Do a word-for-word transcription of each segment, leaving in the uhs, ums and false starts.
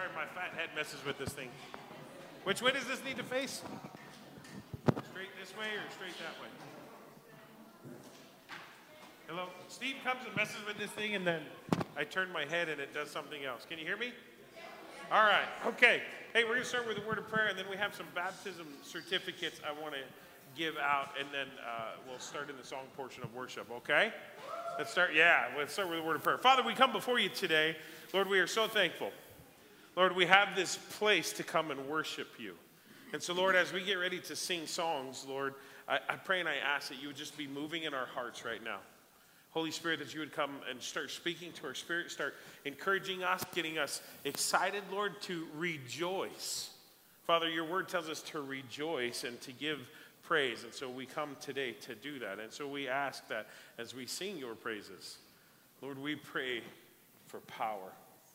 my fat head messes with this thing. Which way does this need to face? Straight this way or straight that way? Hello? Steve comes and messes with this thing, and then I turn my head and it does something else. Can you hear me? All right. Okay. Hey, we're going to start with a word of prayer, and then we have some baptism certificates I want to give out, and then uh, we'll start in the song portion of worship, okay? Let's start, yeah, let's start with a word of prayer. Father, we come before you today. Lord, we are so thankful. Lord, we have this place to come and worship you. And so, Lord, as we get ready to sing songs, Lord, I, I pray and I ask that you would just be moving in our hearts right now. Holy Spirit, that you would come and start speaking to our spirit, start encouraging us, getting us excited, Lord, to rejoice. Father, your word tells us to rejoice and to give praise, and so we come today to do that. And so we ask that as we sing your praises, Lord, we pray for power.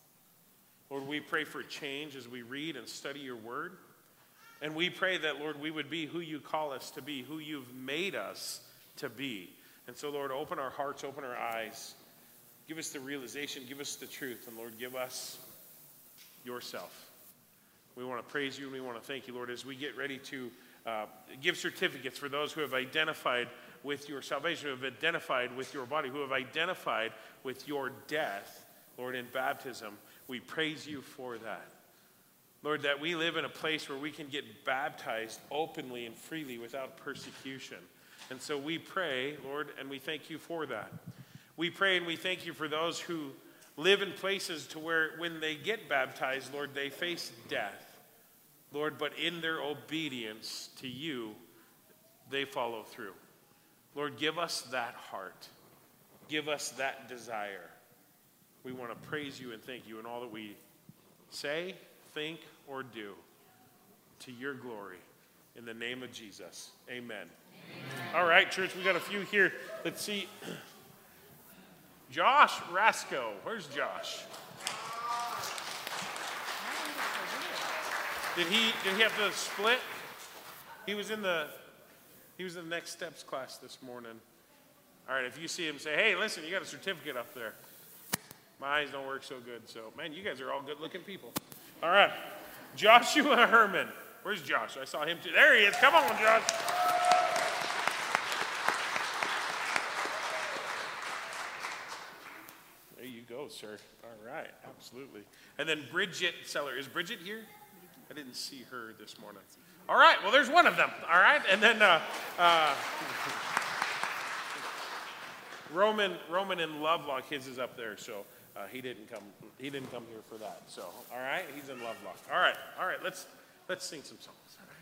Lord, we pray for change as we read and study your word. And we pray that, Lord, we would be who you call us to be, who you've made us to be. And so, Lord, open our hearts, open our eyes. Give us the realization, give us the truth, and Lord, give us yourself. We want to praise you and we want to thank you, Lord, as we get ready to uh, give certificates for those who have identified with your salvation, who have identified with your body, who have identified with your death, Lord, in baptism. We praise you for that. Lord, that we live in a place where we can get baptized openly and freely without persecution. And so we pray, Lord, and we thank you for that. We pray and we thank you for those who live in places to where when they get baptized, Lord, they face death. Lord, but in their obedience to you, they follow through. Lord, give us that heart. Give us that desire. We want to praise you and thank you in all that we say, think, or do to your glory. In the name of Jesus, amen. Amen. All right, church, we got a few here. Let's see. Josh Rasco. Where's Josh? Did he did he have to split? He was in the he was in the Next Steps class this morning. All right, if you see him, say, hey, listen, you got a certificate up there. My eyes don't work so good, so man, you guys are all good-looking people. All right, Joshua Herman. Where's Josh? I saw him too. There he is. Come on, Josh. There you go, sir. All right, absolutely. And then Bridget Seller. Is Bridget here? I didn't see her this morning. All right, well, there's one of them. All right, and then uh, uh, Roman Roman in Lovelock. His is up there, so uh, he didn't come. He didn't come here for that. So, all right, he's in Lovelock. All right, all right. Let's. Let's sing some songs.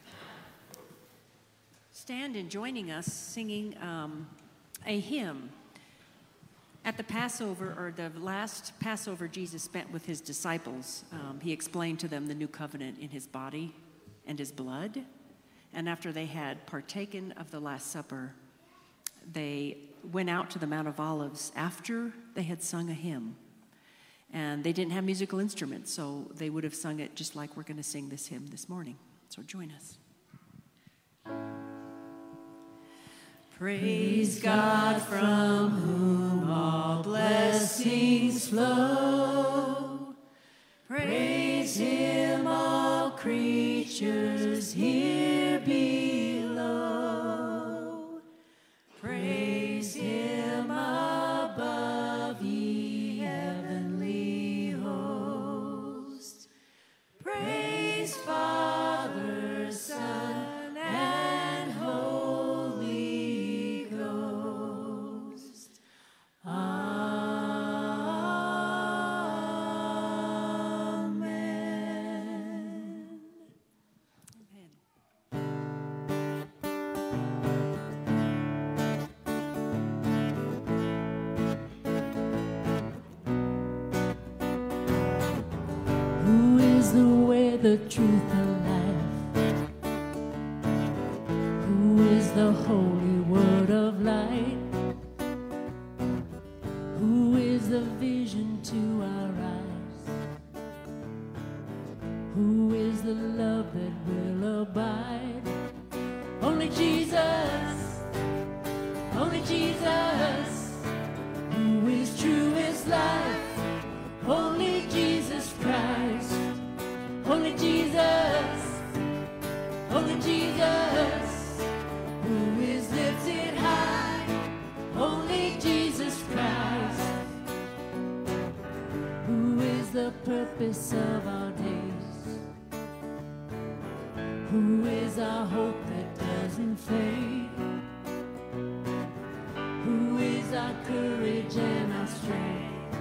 Stand in joining us singing um, a hymn. At the Passover, or the last Passover Jesus spent with his disciples, um, he explained to them the new covenant in his body and his blood. And after they had partaken of the Last Supper, they went out to the Mount of Olives after they had sung a hymn. And they didn't have musical instruments, so they would have sung it just like we're going to sing this hymn this morning. So join us. Praise God from whom all blessings flow. Praise him, all creatures here below. Praise him above, ye heavenly hosts. Praise Father, Son, and Holy Ghost. Amen. Who is the way, the truth, the life? Who is the holy word of light? Who is the vision to our eyes? Who is the love that will abide? Only Jesus, only Jesus. Who is truest life? Only Jesus Christ. fullness of our days. Who is our hope that doesn't fade? Who is our courage and our strength?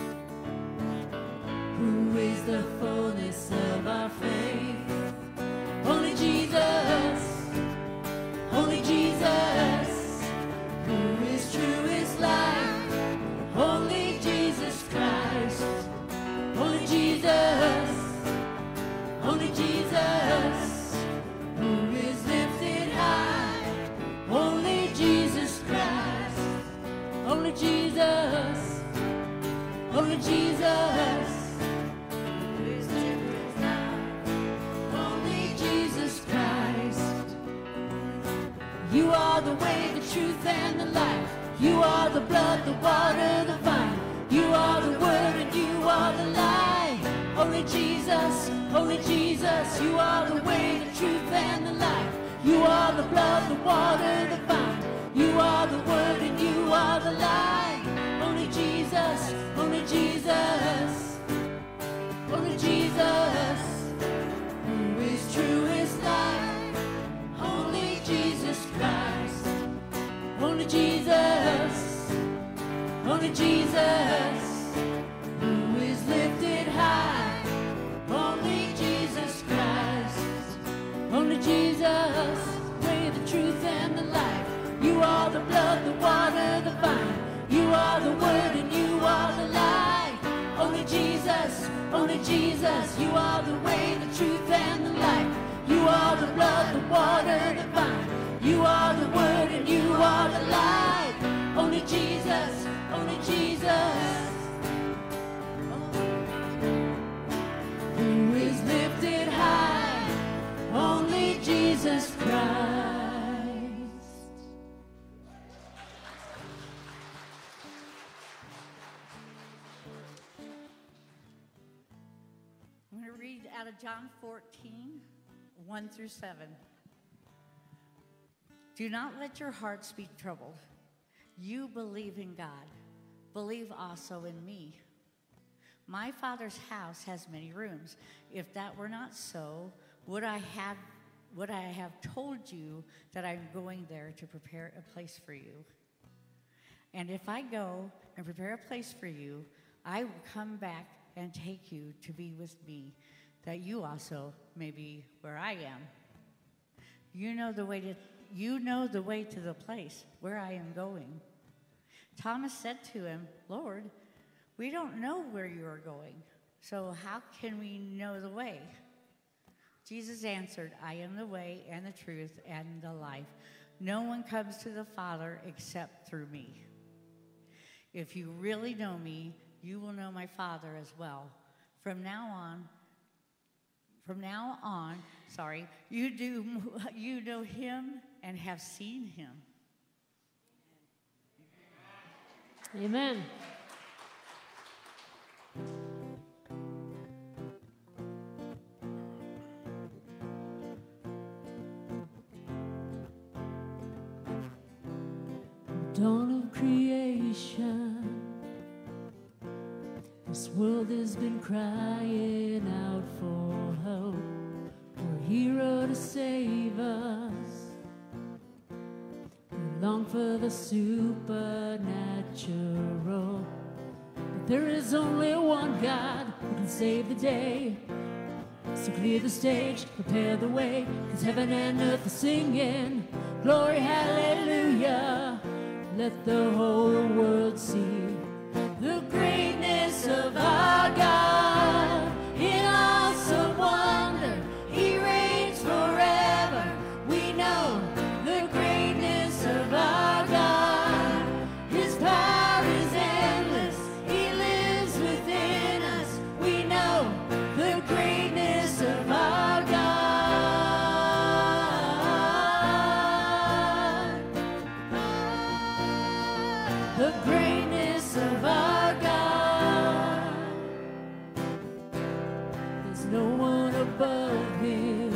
Who is the fullness of our faith? Only Jesus, only Jesus, who is true is life. Only Jesus Christ, only Jesus, only Jesus, who is lifted high. Only Jesus Christ, only Jesus, only Jesus, who is lifted high. Only Jesus Christ. You are the way, the truth, and the life. You are the blood, the water, the vine. You are the word and you are the light. Only Jesus, only Jesus. You are the way, the truth, and the life. You are the blood, the water, the vine. You are the word and you are the light. Only Jesus, only Jesus, only Jesus, who is true is life. Only Jesus Christ, only Jesus, only Jesus, who is lifted high. Only Jesus Christ, only Jesus, way, the truth, and the life. You are the blood, the water, the vine. You are the word and you are the light. Only Jesus, only Jesus. You are the way, the truth, and the life. You are the blood, the water, the vine. You are the word and you are the light. Only Jesus, only Jesus, who is lifted high. Only Jesus Christ. I'm going to read out of John fourteen, one through seven. Do not let your hearts be troubled. You believe in God. Believe also in me. My Father's house has many rooms. If that were not so, would I have would I have told you that I'm going there to prepare a place for you? And if I go and prepare a place for you, I will come back and take you to be with me, that you also may be where I am. You know the way to you know the way to the place where I am going. Thomas said to him, Lord, we don't know where you are going, so how can we know the way? Jesus answered, I am the way and the truth and the life. No one comes to the Father except through me. If you really know me, you will know my Father as well. From now on, from now on, sorry, you do you know him and have seen him. Amen. Dawn of creation, this world has been crying out for help, for a hero to save us. We long for the supernatural, but there is only one God who can save the day. So clear the stage, prepare the way, 'cause heaven and earth are singing, glory, hallelujah. Let the whole world see the greatness of our God. In awesome wonder, he reigns forever. We know the greatness of our God. His power is endless, he lives within us. We know the greatness of our God. The greatness of our God. There's no one above him.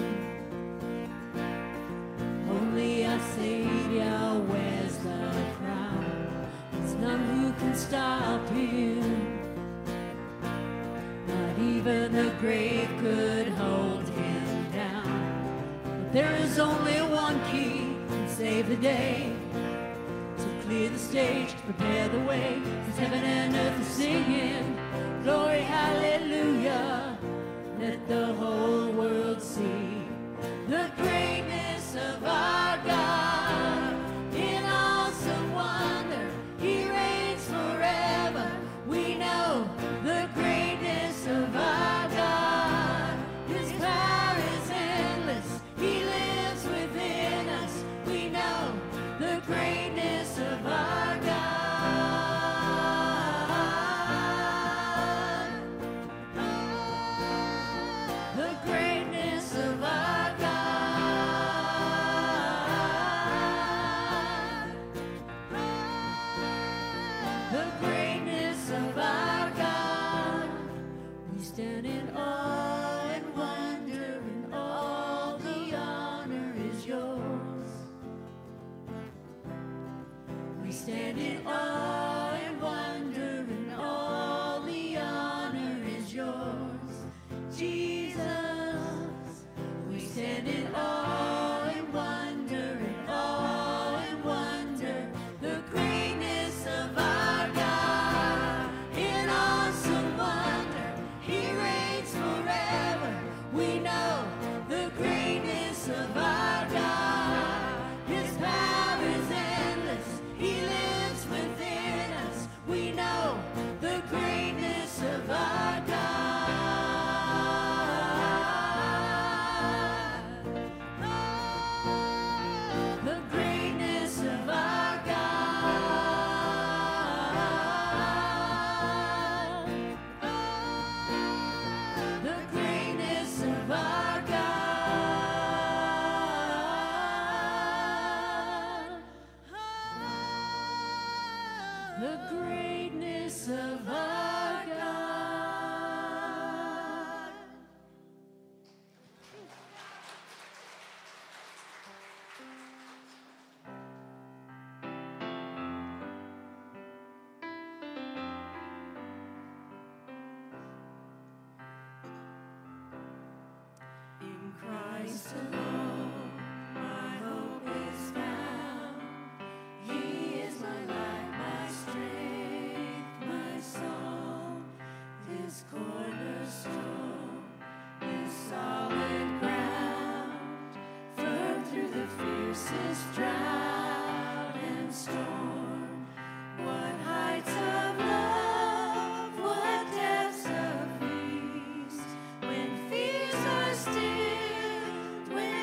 Only our Savior wears the crown. There's none who can stop him. Not even grave could hold him down. But there is only one key to save the day. So clear the stage, prepare the way, since heaven and earth are singing, glory, hallelujah. Let the whole world see the greatness of our God. In awesome wonder, he reigns forever. We know the greatness of our God. His power is endless. He lives within us. We know the greatness of our God. The greatness of our God. The greatness of our God. We stand in awe and wonder, and all the honor is yours. We stand in awe and wonder, and all the honor is yours, Jesus. We stand in awe and wonder, and awe and wonder, the greatness of our God. In awesome wonder, he reigns forever. We know the greatness of our God. His power is endless. He lives within us. We know the greatness of our God. The greatness of our God. The greatness of our God. The greatness of our God. In Christ alone, my hope is found. He is my light, my strength, my song. This cornerstone is solid ground, firm through the fiercest drought and storm. What heights of love, what depths of peace, when fears are stilled, when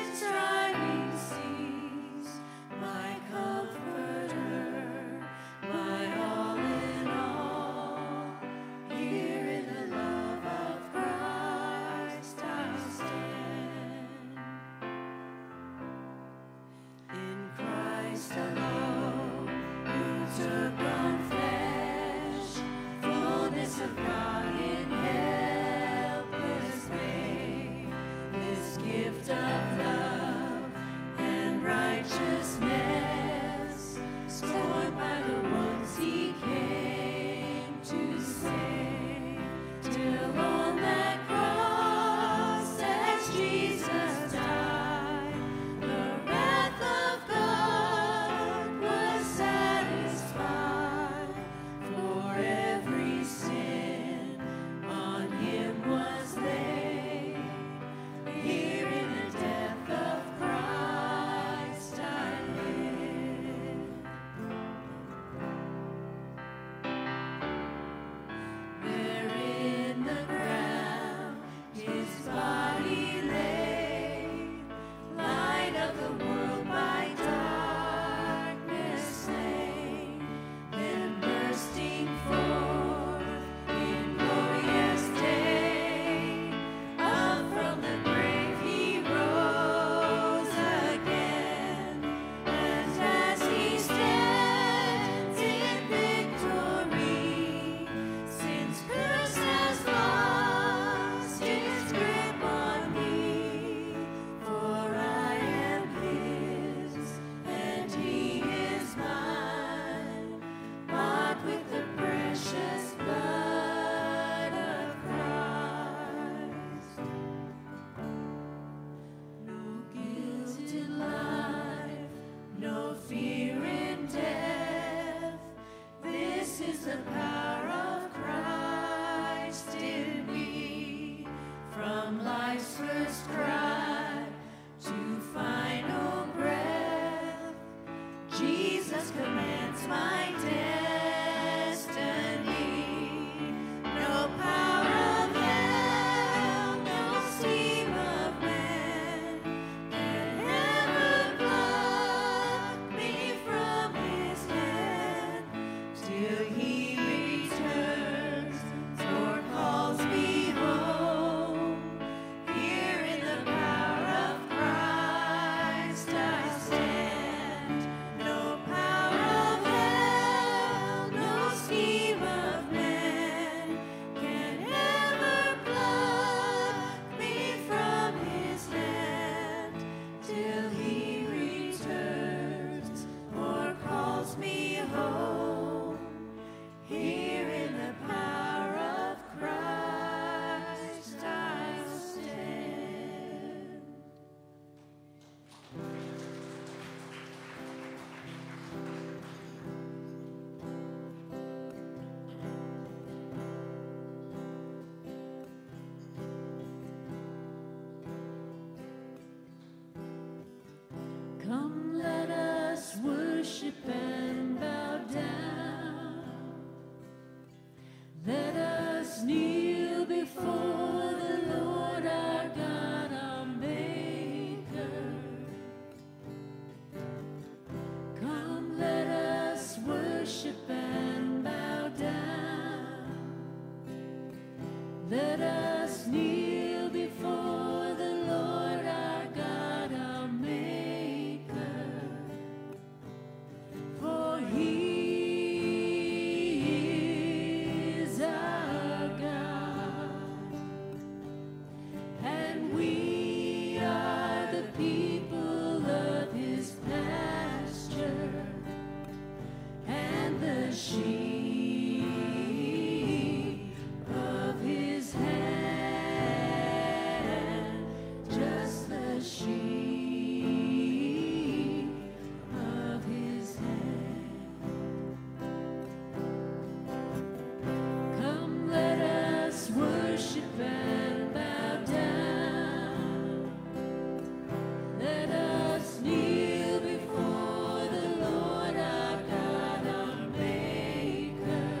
Let us kneel before the Lord our God, our Maker, for He is our God, and we are the people of His pasture, and the sheep of His hand, just the sheep of His hand. Come, let us worship and bow down. Let us kneel before the Lord our God, our Maker.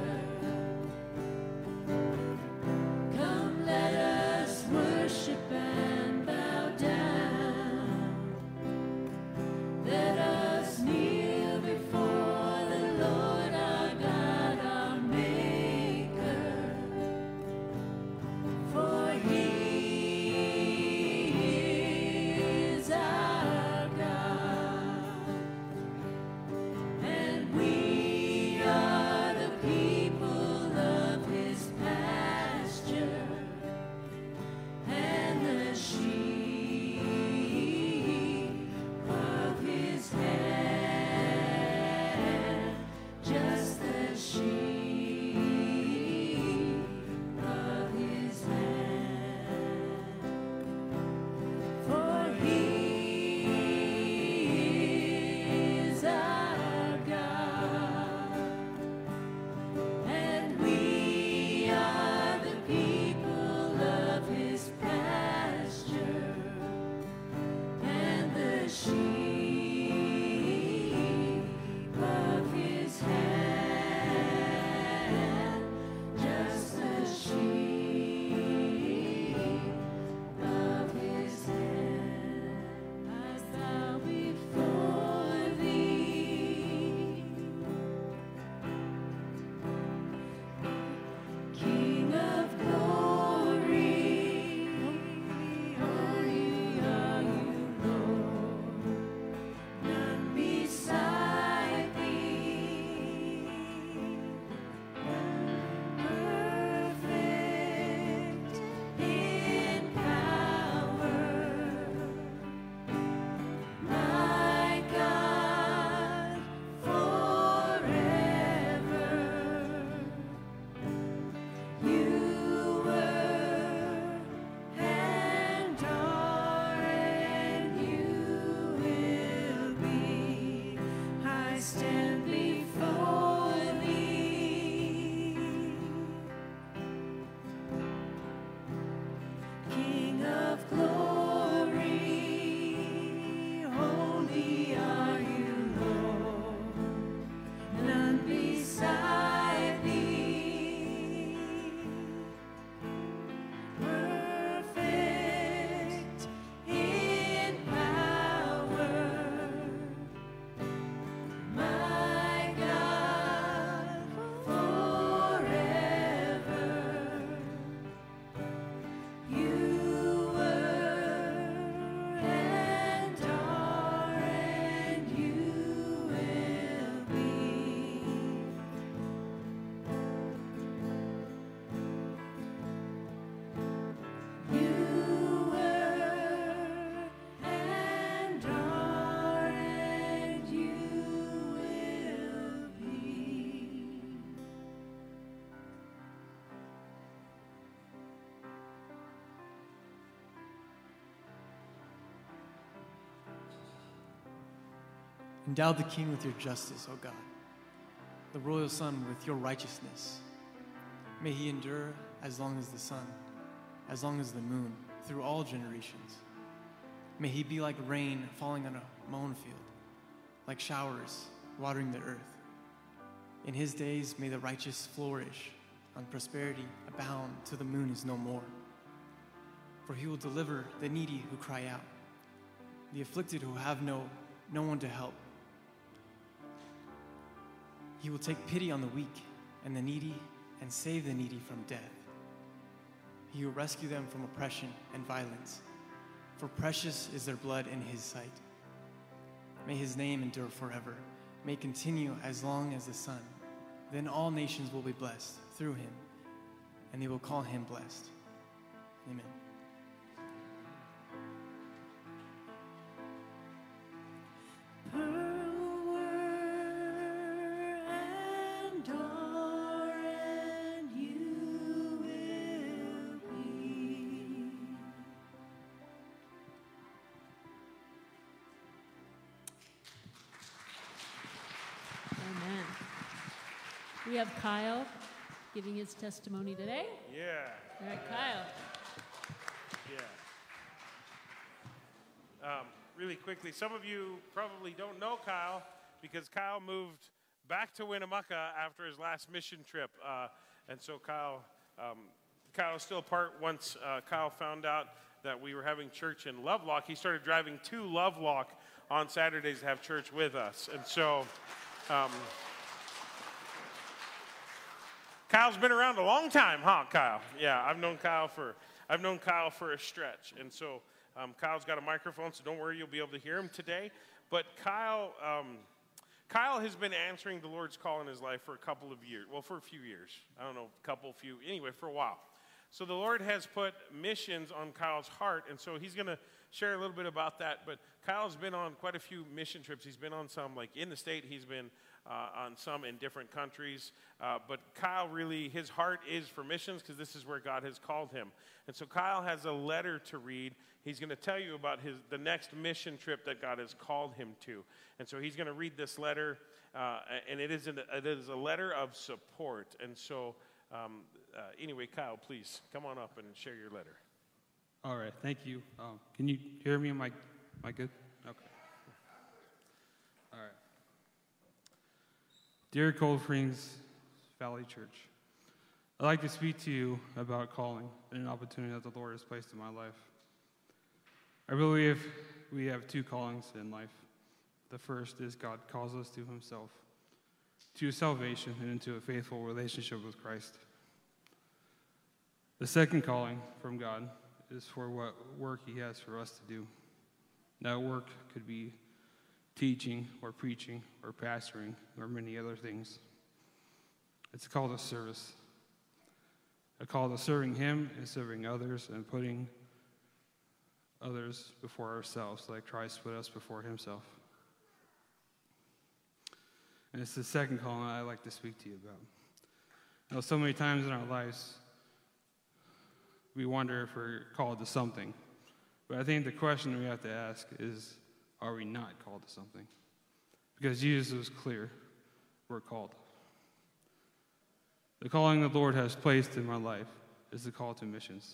Come, let us worship and bow down. Let us kneel before the Lord our God, our Maker, for He is our God, and we are the people of His pasture, and the sheep of His hand, just the sheep of His hand. For He is our God, and we are the people of His pasture, and the sheep of His hand, just the sheep of His hand. I bow before Thee, King of glory, holy are You, Lord, none beside Thee, perfect in power, my God, forever. You were and are and You will be. I stand before Thee, King of glory, holy are You, Lord, none beside Thee, perfect in power, my God, forever. You were and are and You will be. You were and are and You will be. Endow the king with Your justice, O God, the royal son with Your righteousness. May he endure as long as the sun, as long as the moon, through all generations. May he be like rain falling on a mown field, like showers watering the earth. In his days may the righteous flourish, and prosperity abound till the moon is no more. For he will deliver the needy who cry out, the afflicted who have no, no one to help. He will take pity on the weak and the needy and save the needy from death. He will rescue them from oppression and violence, for precious is their blood in his sight. May his name endure forever. May it continue as long as the sun. Then all nations will be blessed through him, and they will call him blessed. Amen. Amen. We have Kyle giving his testimony today. Yeah. All right, Kyle. Yeah. Um, really quickly, some of you probably don't know Kyle because Kyle moved back to Winnemucca after his last mission trip. Uh, and so Kyle, um, Kyle is still part. Once uh, Kyle found out that we were having church in Lovelock, he started driving to Lovelock on Saturdays to have church with us. And so um, Kyle's been around a long time, huh, Kyle? Yeah, I've known Kyle for I've known Kyle for a stretch. And so um, Kyle's got a microphone, so don't worry, you'll be able to hear him today. But Kyle, um, Kyle has been answering the Lord's call in his life for a couple of years. Well, for a few years. I don't know, a couple, few, anyway, for a while. So the Lord has put missions on Kyle's heart, and so he's going to share a little bit about that. But Kyle's been on quite a few mission trips. He's been on some, like in the state. He's been uh, on some in different countries. Uh, but Kyle really, his heart is for missions because this is where God has called him. And so Kyle has a letter to read. He's going to tell you about his the next mission trip that God has called him to. And so he's going to read this letter, uh, and it is, an, it is a letter of support. And so um, uh, anyway, Kyle, please come on up and share your letter. All right, thank you. Um, can you hear me? Am I, am I good? Okay. All right. Dear Cold Springs Valley Church, I'd like to speak to you about calling and an opportunity that the Lord has placed in my life. I believe we have two callings in life. The first is God calls us to himself, to salvation and into a faithful relationship with Christ. The second calling from God is for what work he has for us to do. That work could be teaching or preaching or pastoring or many other things. It's a call to service. A call to serving him and serving others and putting others before ourselves, like Christ put us before himself. And it's the second calling I'd like to speak to you about. You know, so many times in our lives, we wonder if we're called to something. But I think the question we have to ask is, are we not called to something? Because Jesus was clear, we're called. The calling the Lord has placed in my life is the call to missions.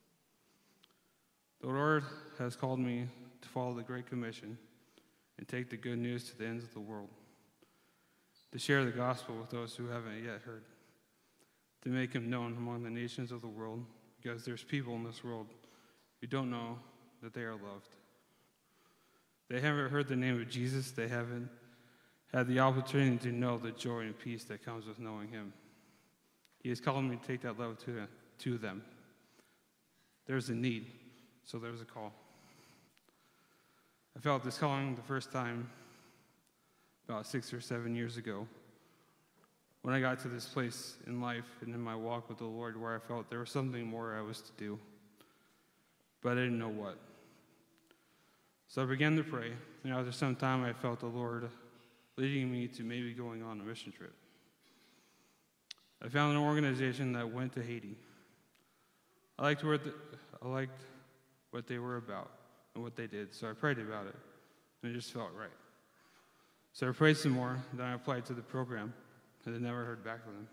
The Lord has called me to follow the Great Commission and take the good news to the ends of the world, to share the gospel with those who haven't yet heard, to make him known among the nations of the world, because there's people in this world who don't know that they are loved. They haven't heard the name of Jesus. They haven't had the opportunity to know the joy and peace that comes with knowing him. He has called me to take that love to, to them. There's a need, so there's a call. I felt this calling the first time about six or seven years ago when I got to this place in life and in my walk with the Lord where I felt there was something more I was to do, but I didn't know what. So I began to pray, and after some time I felt the Lord leading me to maybe going on a mission trip. I found an organization that went to Haiti. I liked, where the, I liked what they were about and what they did, so I prayed about it, and it just felt right. So I prayed some more, then I applied to the program, and I never heard back from them.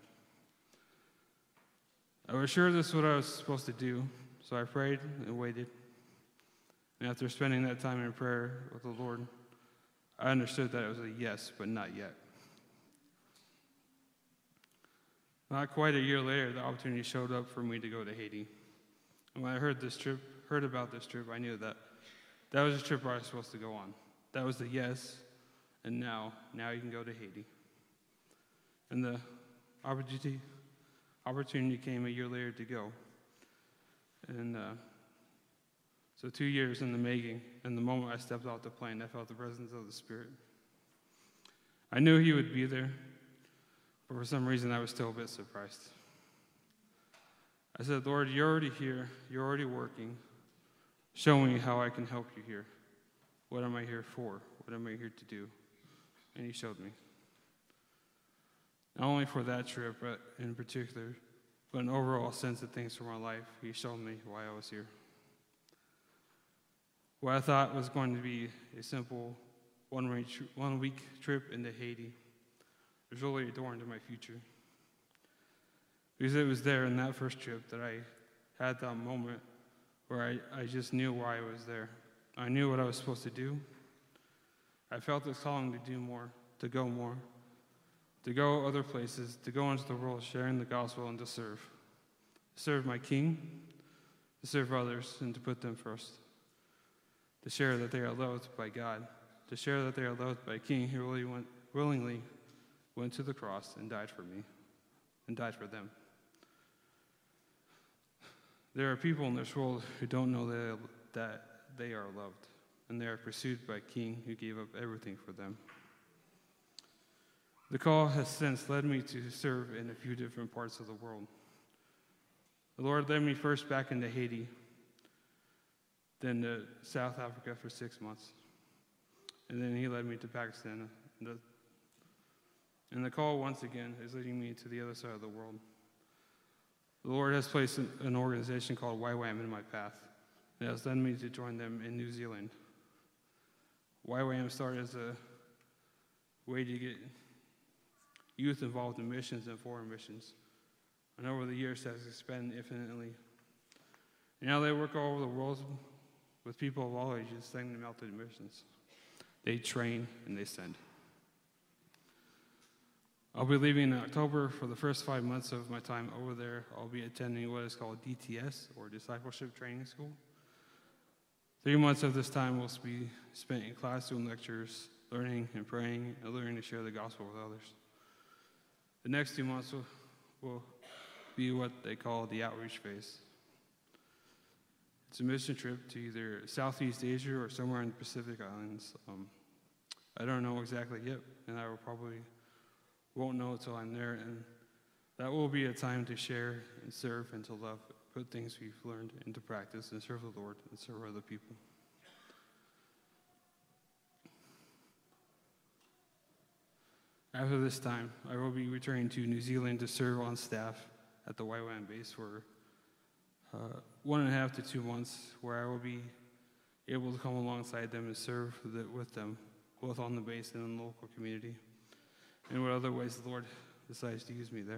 I was sure this is what I was supposed to do, so I prayed and waited. And after spending that time in prayer with the Lord, I understood that it was a yes, but not yet. Not quite a year later, the opportunity showed up for me to go to Haiti. And when I heard this trip, heard about this trip, I knew that that was a trip I was supposed to go on. That was the yes, and now, now you can go to Haiti. And the opportunity, opportunity came a year later to go. And uh, so two years in the making, and the moment I stepped off the plane, I felt the presence of the Spirit. I knew he would be there, but for some reason I was still a bit surprised. I said, Lord, you're already here. You're already working. Show me how I can help you here. What am I here for? What am I here to do? And he showed me. Not only for that trip, but in particular, but an overall sense of things for my life, he showed me why I was here. What I thought was going to be a simple one-week one week trip into Haiti was really a door into my future. Because it was there in that first trip that I had that moment where I, I just knew why I was there. I knew what I was supposed to do. I felt this calling to do more, to go more, to go other places, to go into the world sharing the gospel and to serve. To serve my King, to serve others, and to put them first. To share that they are loved by God, to share that they are loved by a King who really went, willingly went to the cross and died for me, and died for them. There are people in this world who don't know that, that they are loved, and they are pursued by a King who gave up everything for them. The call has since led me to serve in a few different parts of the world. The Lord led me first back into Haiti, then to South Africa for six months, and then he led me to Pakistan. And the, and the call, once again, is leading me to the other side of the world. The Lord has placed an organization called Y WAM in my path. It has led me to join them in New Zealand. Y WAM started as a way to get youth involved in missions and foreign missions. And over the years has expanded infinitely. And now they work all over the world with people of all ages, sending them out to missions. They train and they send. I'll be leaving in October. For the first five months of my time over there, I'll be attending what is called D T S, or Discipleship Training School. Three months of this time will be spent in classroom lectures, learning and praying, and learning to share the gospel with others. The next two months will, will be what they call the outreach phase. It's a mission trip to either Southeast Asia or somewhere in the Pacific Islands. Um, I don't know exactly yet, and I will probably won't know until I'm there, and that will be a time to share and serve and to love, put things we've learned into practice and serve the Lord and serve other people. After this time, I will be returning to New Zealand to serve on staff at the Y WAM base for uh, one and a half to two months, where I will be able to come alongside them and serve the, with them, both on the base and in the local community, and what other ways the Lord decides to use me there.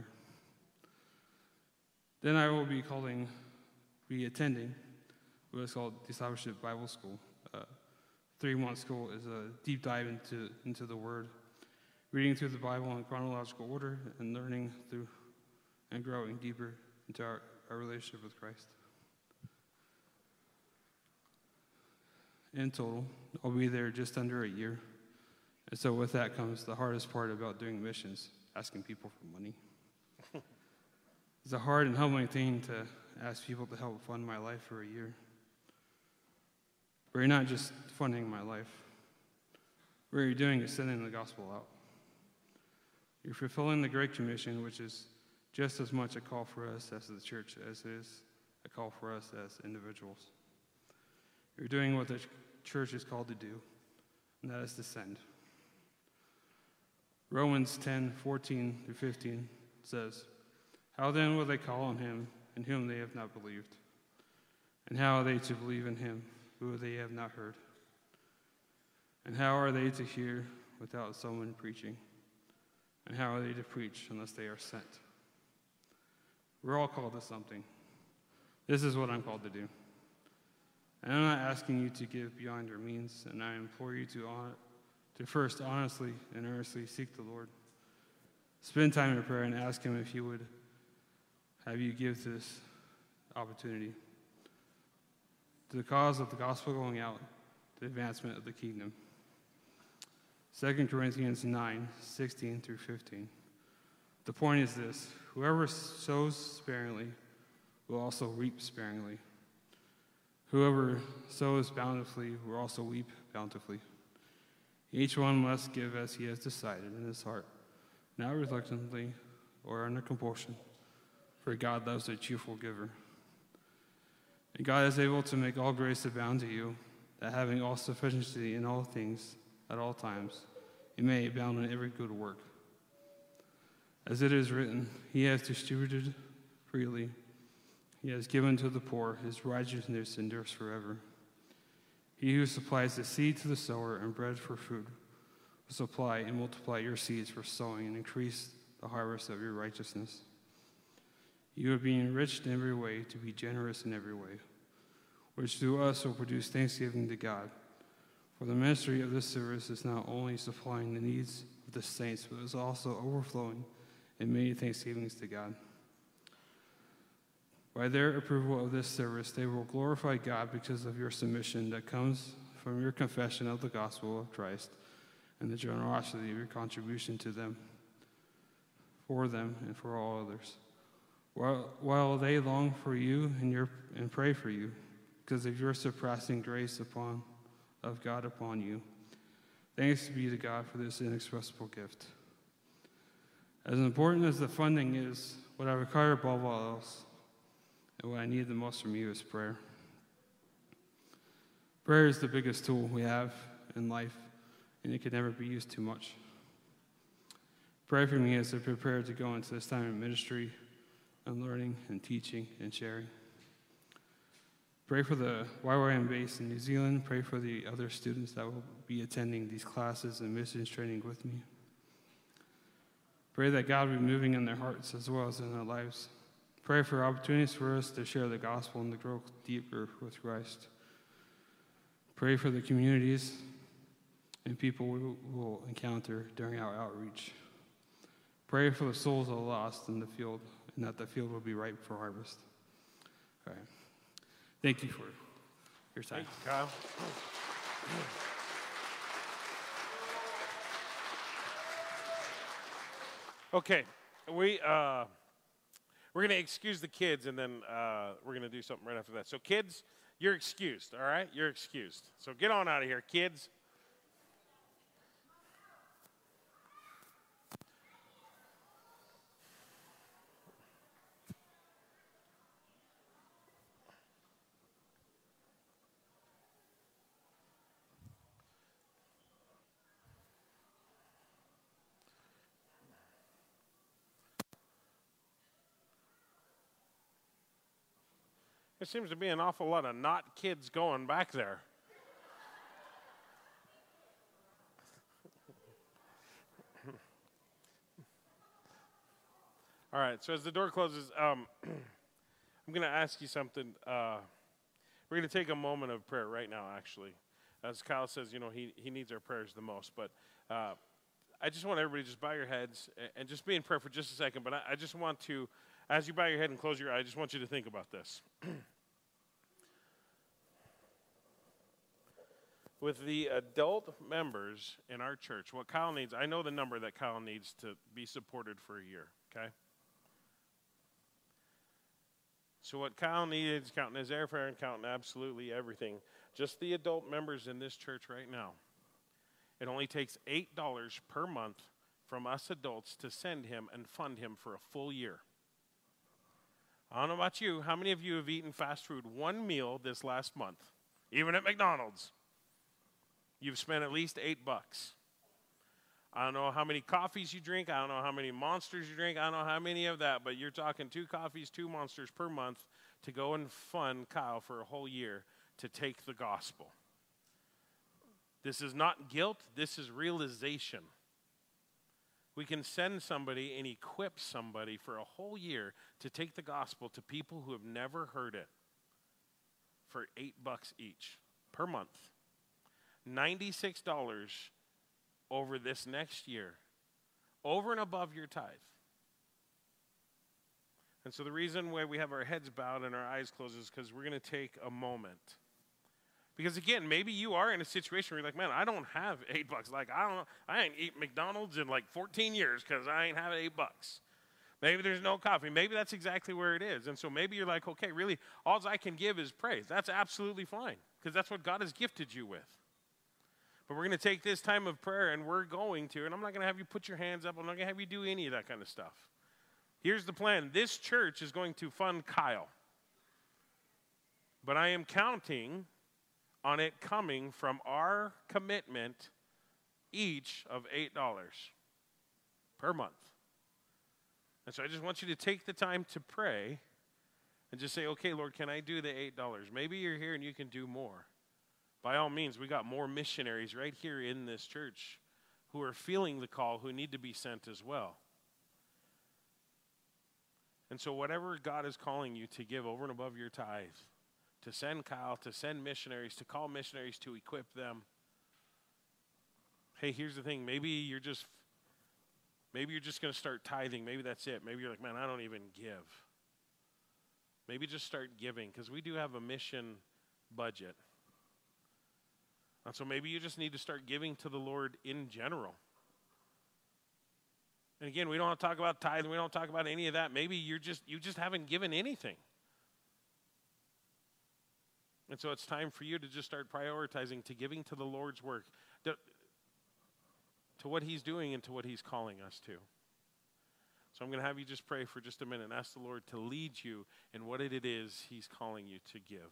Then I will be calling, be attending what is called Discipleship Bible School. Uh, three-month school is a deep dive into, into the Word, reading through the Bible in chronological order and learning through and growing deeper into our, our relationship with Christ. In total, I'll be there just under a year. And so with that comes the hardest part about doing missions, asking people for money. It's a hard and humbling thing to ask people to help fund my life for a year. But you're not just funding my life. What you're doing is sending the gospel out. You're fulfilling the Great Commission, which is just as much a call for us as the church as it is a call for us as individuals. You're doing what the church is called to do, and that is to send. Romans ten, fourteen through fifteen says, "How then will they call on him in whom they have not believed? And how are they to believe in him who they have not heard? And how are they to hear without someone preaching? And how are they to preach unless they are sent?" We're all called to something. This is what I'm called to do. And I'm not asking you to give beyond your means, and I implore you to, on, to first honestly and earnestly seek the Lord. Spend time in prayer and ask him if he would have you give this opportunity to the cause of the gospel going out, the advancement of the kingdom. Second Corinthians nine, sixteen through fifteen. The point is this: whoever sows sparingly will also reap sparingly, Whoever sows bountifully will also reap bountifully. Each one must give as he has decided in his heart, not reluctantly or under compulsion, for God loves a cheerful giver. And God is able to make all grace abound to you, that having all sufficiency in all things at all times, you may abound in every good work. As it is written, he has distributed freely. He has given to the poor. His righteousness endures forever. He who supplies the seed to the sower and bread for food will supply and multiply your seeds for sowing and increase the harvest of your righteousness. You are being enriched in every way to be generous in every way, which through us will produce thanksgiving to God. For the ministry of this service is not only supplying the needs of the saints, but is also overflowing in many thanksgivings to God. By their approval of this service, they will glorify God because of your submission that comes from your confession of the gospel of Christ and the generosity of your contribution to them, for them, and for all others. While, while they long for you and, your, and pray for you because of your surpassing grace upon, of God upon you. Thanks be to God for this inexpressible gift. As important as the funding is, what I require above all else, and what I need the most from you is prayer. Prayer is the biggest tool we have in life, and it can never be used too much. Pray for me as I prepare to go into this time of ministry and learning and teaching and sharing. Pray for the Y W A M base in New Zealand. Pray for the other students that will be attending these classes and missions training with me. Pray that God will be moving in their hearts as well as in their lives. Pray for opportunities for us to share the gospel and to grow deeper with Christ. Pray for the communities and people we will encounter during our outreach. Pray for the souls of the lost in the field, and that the field will be ripe for harvest. All right. Thank you for your time. Thank you, Kyle. Okay, we uh, we're gonna excuse the kids, and then uh, we're gonna do something right after that. So, kids, you're excused. All right, you're excused. So get on out of here, kids. There seems to be an awful lot of not kids going back there. All right, so as the door closes, um, I'm going to ask you something. Uh, we're going to take a moment of prayer right now, actually. As Kyle says, you know, he, he needs our prayers the most. But uh, I just want everybody to just bow your heads and, and just be in prayer for just a second. But I, I just want to... As you bow your head and close your eye, I just want you to think about this. With the adult members in our church, what Kyle needs, I know the number that Kyle needs to be supported for a year, okay? So what Kyle needs, counting his airfare and counting absolutely everything, just the adult members in this church right now, it only takes eight dollars per month from us adults to send him and fund him for a full year. I don't know about you. How many of you have eaten fast food one meal this last month? Even at McDonald's. You've spent at least eight bucks. I don't know how many coffees you drink. I don't know how many Monsters you drink. I don't know how many of that, but you're talking two coffees, two Monsters per month to go and fund Kyle for a whole year to take the gospel. This is not guilt. This is realization. We can send somebody and equip somebody for a whole year to take the gospel to people who have never heard it for eight bucks each per month. ninety-six dollars over this next year, over and above your tithe. And so the reason why we have our heads bowed and our eyes closed is because we're going to take a moment. Because again, maybe you are in a situation where you're like, man, I don't have eight bucks. Like, I don't know, I ain't eat McDonald's in like fourteen years because I ain't having eight bucks. Maybe there's no coffee. Maybe that's exactly where it is. And so maybe you're like, okay, really, all I can give is praise. That's absolutely fine because that's what God has gifted you with. But we're going to take this time of prayer and we're going to, and I'm not going to have you put your hands up. I'm not going to have you do any of that kind of stuff. Here's the plan. This church is going to fund Kyle. But I am counting on it coming from our commitment each of eight dollars per month. And so I just want you to take the time to pray and just say, okay, Lord, can I do the eight dollars? Maybe you're here and you can do more. By all means, we got more missionaries right here in this church who are feeling the call, who need to be sent as well. And so whatever God is calling you to give over and above your tithe, to send Kyle, to send missionaries, to call missionaries, to equip them. Hey, here's the thing. Maybe you're just maybe you're just going to start tithing. Maybe that's it. Maybe you're like, man, I don't even give. Maybe just start giving because we do have a mission budget. And so maybe you just need to start giving to the Lord in general. And again, we don't want to talk about tithing. We don't talk about any of that. Maybe you're just you just haven't given anything. And so it's time for you to just start prioritizing to giving to the Lord's work, to, to what he's doing and to what he's calling us to. So I'm going to have you just pray for just a minute and ask the Lord to lead you in what it is he's calling you to give.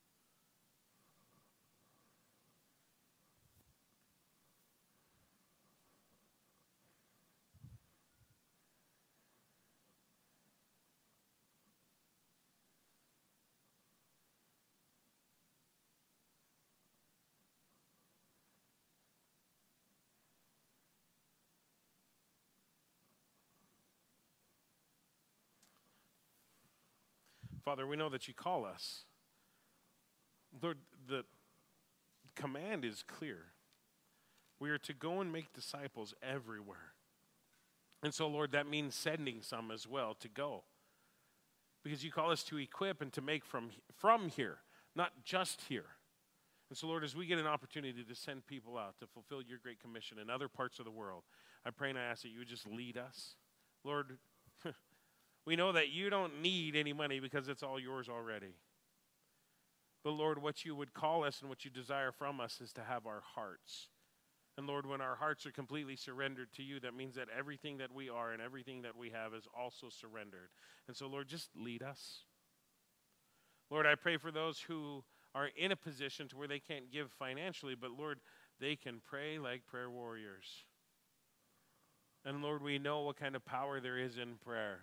Father, we know that you call us. Lord, the command is clear. We are to go and make disciples everywhere. And so, Lord, that means sending some as well to go. Because you call us to equip and to make from, from here, not just here. And so, Lord, as we get an opportunity to send people out to fulfill your great commission in other parts of the world, I pray and I ask that you would just lead us. Lord, we know that you don't need any money because it's all yours already. But Lord, what you would call us and what you desire from us is to have our hearts. And Lord, when our hearts are completely surrendered to you, that means that everything that we are and everything that we have is also surrendered. And so Lord, just lead us. Lord, I pray for those who are in a position to where they can't give financially, but Lord, they can pray like prayer warriors. And Lord, we know what kind of power there is in prayer.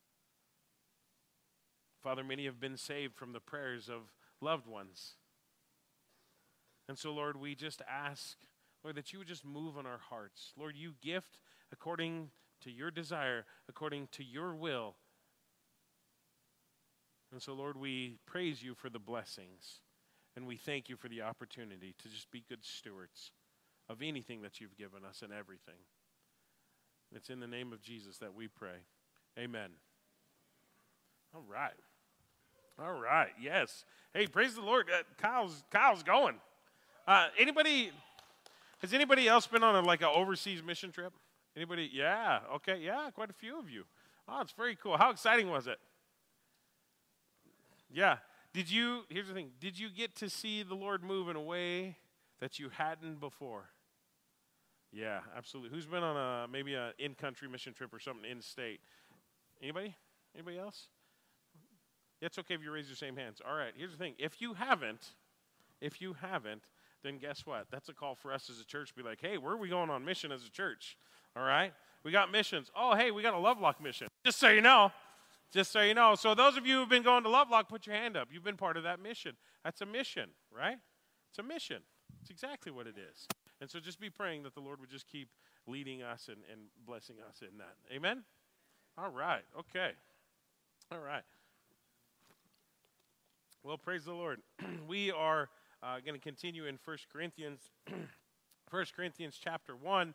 Father, many have been saved from the prayers of loved ones. And so, Lord, we just ask, Lord, that you would just move on our hearts. Lord, you gift according to your desire, according to your will. And so, Lord, we praise you for the blessings. And we thank you for the opportunity to just be good stewards of anything that you've given us and everything. It's in the name of Jesus that we pray. Amen. All right. All right. Yes. Hey, praise the Lord. Uh, Kyle's Kyle's going. Uh, anybody? Has anybody else been on a, like an overseas mission trip? Anybody? Yeah. Okay. Yeah. Quite a few of you. Oh, it's very cool. How exciting was it? Yeah. Did you? Here's the thing. Did you get to see the Lord move in a way that you hadn't before? Yeah, absolutely. Who's been on a maybe an in-country mission trip or something in-state? Anybody? Anybody else? It's okay if you raise your same hands. All right, here's the thing. If you haven't, if you haven't, then guess what? That's a call for us as a church to be like, hey, where are we going on mission as a church? All right? We got missions. Oh, hey, we got a Lovelock mission. Just so you know. Just so you know. So those of you who have been going to Lovelock, put your hand up. You've been part of that mission. That's a mission, right? It's a mission. It's exactly what it is. And so just be praying that the Lord would just keep leading us and, and blessing us in that. Amen? All right. Okay. All right. Well, praise the Lord. We are uh, going to continue in First Corinthians, First Corinthians chapter one.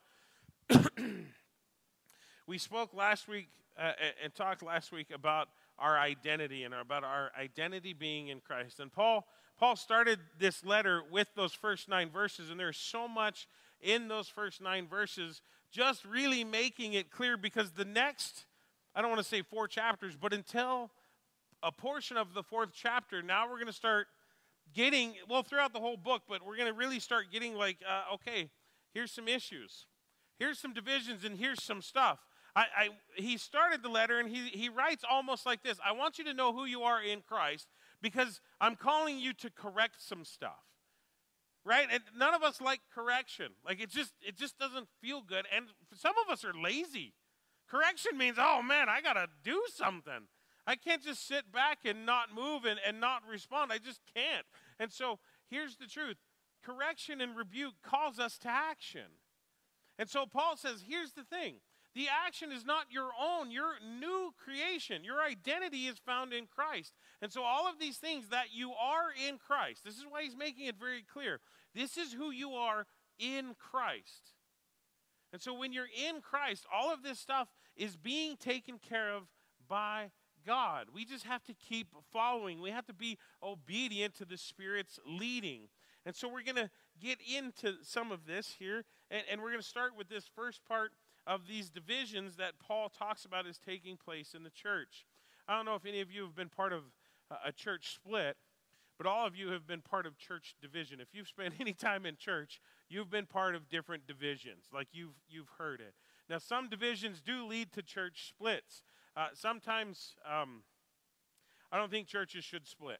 We spoke last week uh, and talked last week about our identity and about our identity being in Christ. And Paul, Paul started this letter with those first nine verses, and there's so much in those first nine verses just really making it clear because the next I don't want to say four chapters, but until a portion of the fourth chapter, now we're going to start getting, well, throughout the whole book, but we're going to really start getting like, uh, okay, here's some issues. Here's some divisions, and here's some stuff. I, I, he started the letter, and he, he writes almost like this. I want you to know who you are in Christ because I'm calling you to correct some stuff. Right? And none of us like correction. Like, it just, it just doesn't feel good. And some of us are lazy. Correction means, oh, man, I got to do something. I can't just sit back and not move and, and not respond. I just can't. And so here's the truth. Correction and rebuke calls us to action. And so Paul says, here's the thing. The action is not your own. You're new creation. Your identity is found in Christ. And so all of these things that you are in Christ, this is why he's making it very clear. This is who you are in Christ. And so when you're in Christ, all of this stuff is being taken care of by God. We just have to keep following. We have to be obedient to the Spirit's leading. And so we're going to get into some of this here, and, and we're going to start with this first part of these divisions that Paul talks about is taking place in the church. I don't know if any of you have been part of a church split, but all of you have been part of church division. If you've spent any time in church, you've been part of different divisions, like you've you've heard it. Now, some divisions do lead to church splits. Uh, sometimes, um, I don't think churches should split.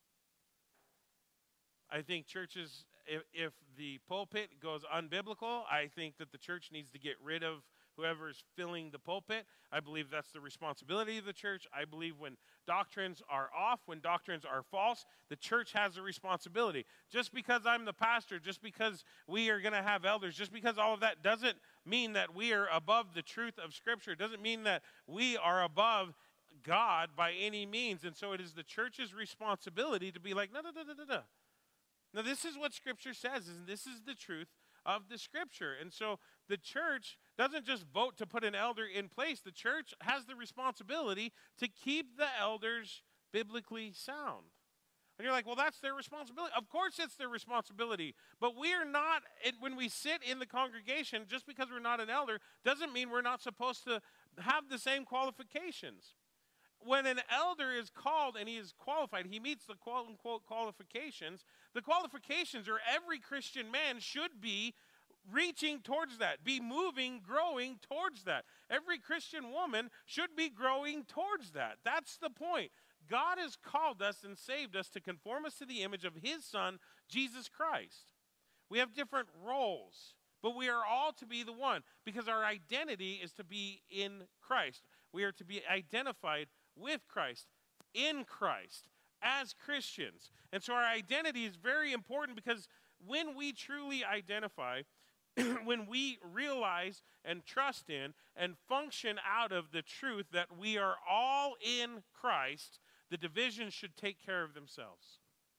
I think churches, if, if the pulpit goes unbiblical, I think that the church needs to get rid of whoever is filling the pulpit. I believe that's the responsibility of the church. I believe when doctrines are off, when doctrines are false, the church has a responsibility. Just because I'm the pastor, just because we are going to have elders, just because all of that doesn't mean that we are above the truth of Scripture. It doesn't mean that we are above God by any means. And so it is the church's responsibility to be like, no, no, no, no, no, no. Now, this is what Scripture says, and this is the truth of the Scripture. And so the church doesn't just vote to put an elder in place. The church has the responsibility to keep the elders biblically sound. And you're like, well, that's their responsibility. Of course it's their responsibility. But we are not, it, when we sit in the congregation, just because we're not an elder, doesn't mean we're not supposed to have the same qualifications. When an elder is called and he is qualified, he meets the quote-unquote qualifications. The qualifications are every Christian man should be reaching towards that, be moving, growing towards that. Every Christian woman should be growing towards that. That's the point. God has called us and saved us to conform us to the image of his Son, Jesus Christ. We have different roles, but we are all to be the one because our identity is to be in Christ. We are to be identified with Christ, in Christ, as Christians. And so our identity is very important because when we truly identify, when we realize and trust in and function out of the truth that we are all in Christ, the divisions should take care of themselves.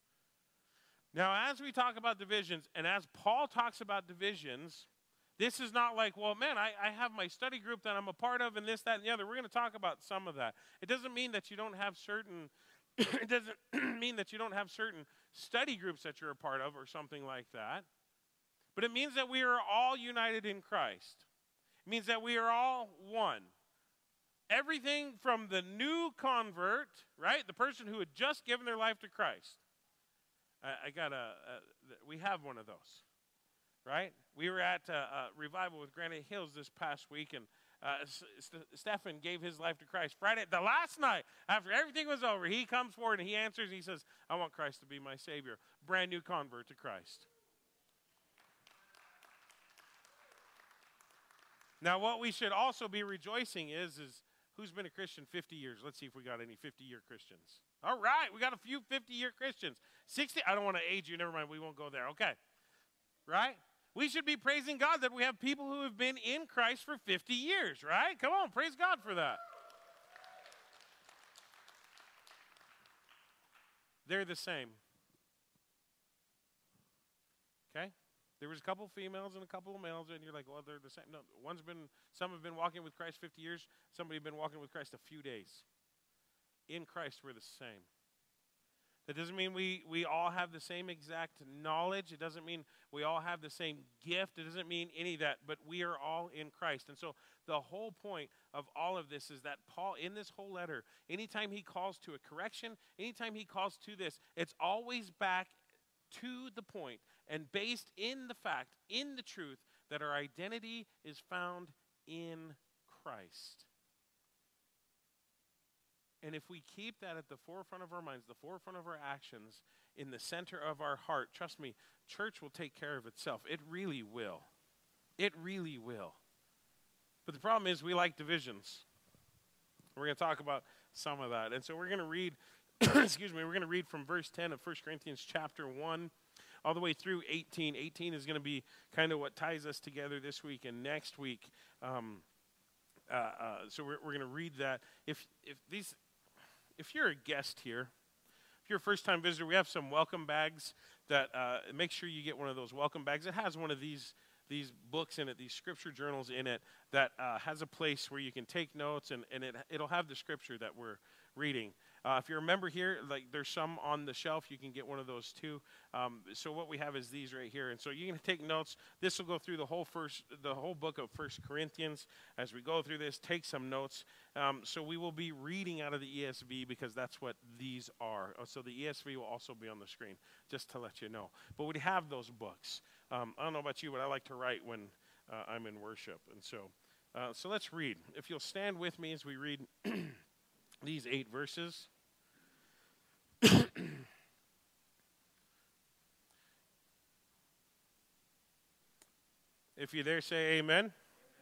Now, as we talk about divisions, and as Paul talks about divisions, this is not like, well, man, I, I have my study group that I'm a part of and this, that, and the other. We're going to talk about some of that. It doesn't mean that you don't have certain, it doesn't mean that you don't have certain study groups that you're a part of or something like that. But it means that we are all united in Christ. It means that we are all one. Everything from the new convert, right, the person who had just given their life to Christ. I, I got a, a, we have one of those. Right? We were at a, a revival with Granite Hills this past week, and uh, St- Stephan gave his life to Christ. Friday, the last night, after everything was over, he comes forward and he answers, and he says, I want Christ to be my Savior. Brand new convert to Christ. Now, what we should also be rejoicing is, is who's been a Christian fifty years? Let's see if we got any fifty-year Christians. All right, we got a few fifty-year Christians. sixty, I don't want to age you. Never mind, we won't go there. Okay. Right? We should be praising God that we have people who have been in Christ for fifty years, right? Come on, praise God for that. They're the same. Okay? There was a couple females and a couple of males, and you're like, well, they're the same. No, one's been, some have been walking with Christ fifty years. Somebody have been walking with Christ a few days. In Christ, we're the same. It doesn't mean we, we all have the same exact knowledge. It doesn't mean we all have the same gift. It doesn't mean any of that, but we are all in Christ. And so the whole point of all of this is that Paul, in this whole letter, anytime he calls to a correction, anytime he calls to this, it's always back to the point and based in the fact, in the truth, that our identity is found in Christ. And if we keep that at the forefront of our minds, the forefront of our actions, in the center of our heart, trust me, church will take care of itself. It really will. It really will. But the problem is we like divisions. We're going to talk about some of that. And so we're going to read, excuse me, we're going to read from verse ten of First Corinthians chapter one all the way through eighteen. eighteen is going to be kind of what ties us together this week and next week. Um, uh, uh, so we're, we're going to read that. If if these... If you're a guest here, if you're a first-time visitor, we have some welcome bags that uh, make sure you get one of those welcome bags. It has one of these these books in it, these scripture journals in it, that uh, has a place where you can take notes, and, and it, it'll have the scripture that we're reading. Uh, if you're a member here, like there's some on the shelf, you can get one of those too. Um, so what we have is these right here, and so you can take notes. This will go through the whole first, the whole book of First Corinthians. As we go through this, take some notes. Um, so we will be reading out of the E S V because that's what these are. Oh, so the E S V will also be on the screen, just to let you know. But we have those books. Um, I don't know about you, but I like to write when uh, I'm in worship, and so uh, so let's read. If you'll stand with me as we read these eight verses. If you dare say amen.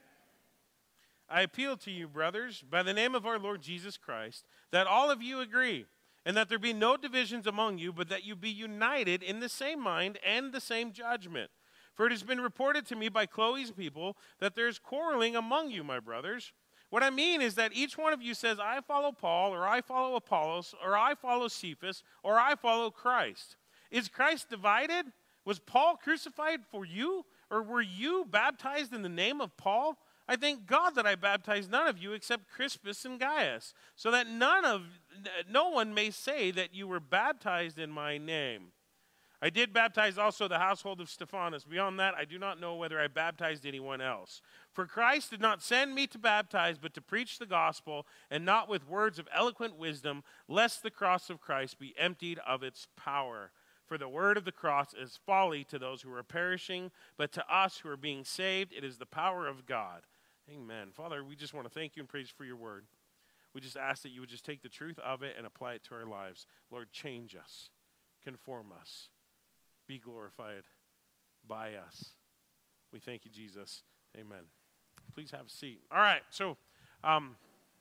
I appeal to you, brothers, by the name of our Lord Jesus Christ, that all of you agree, and that there be no divisions among you, but that you be united in the same mind and the same judgment. For it has been reported to me by Chloe's people that there is quarreling among you, my brothers. What I mean is that each one of you says, I follow Paul, or I follow Apollos, or I follow Cephas, or I follow Christ. Is Christ divided? Was Paul crucified for you? Or were you baptized in the name of Paul? I thank God that I baptized none of you except Crispus and Gaius, so that none of, no one may say that you were baptized in my name. I did baptize also the household of Stephanas. Beyond that, I do not know whether I baptized anyone else. For Christ did not send me to baptize, but to preach the gospel, and not with words of eloquent wisdom, lest the cross of Christ be emptied of its power. For the word of the cross is folly to those who are perishing, but to us who are being saved, it is the power of God. Amen. Father, we just want to thank you and praise for your word. We just ask that you would just take the truth of it and apply it to our lives. Lord, change us, conform us. Be glorified by us. We thank you, Jesus. Amen. Please have a seat. All right, so um,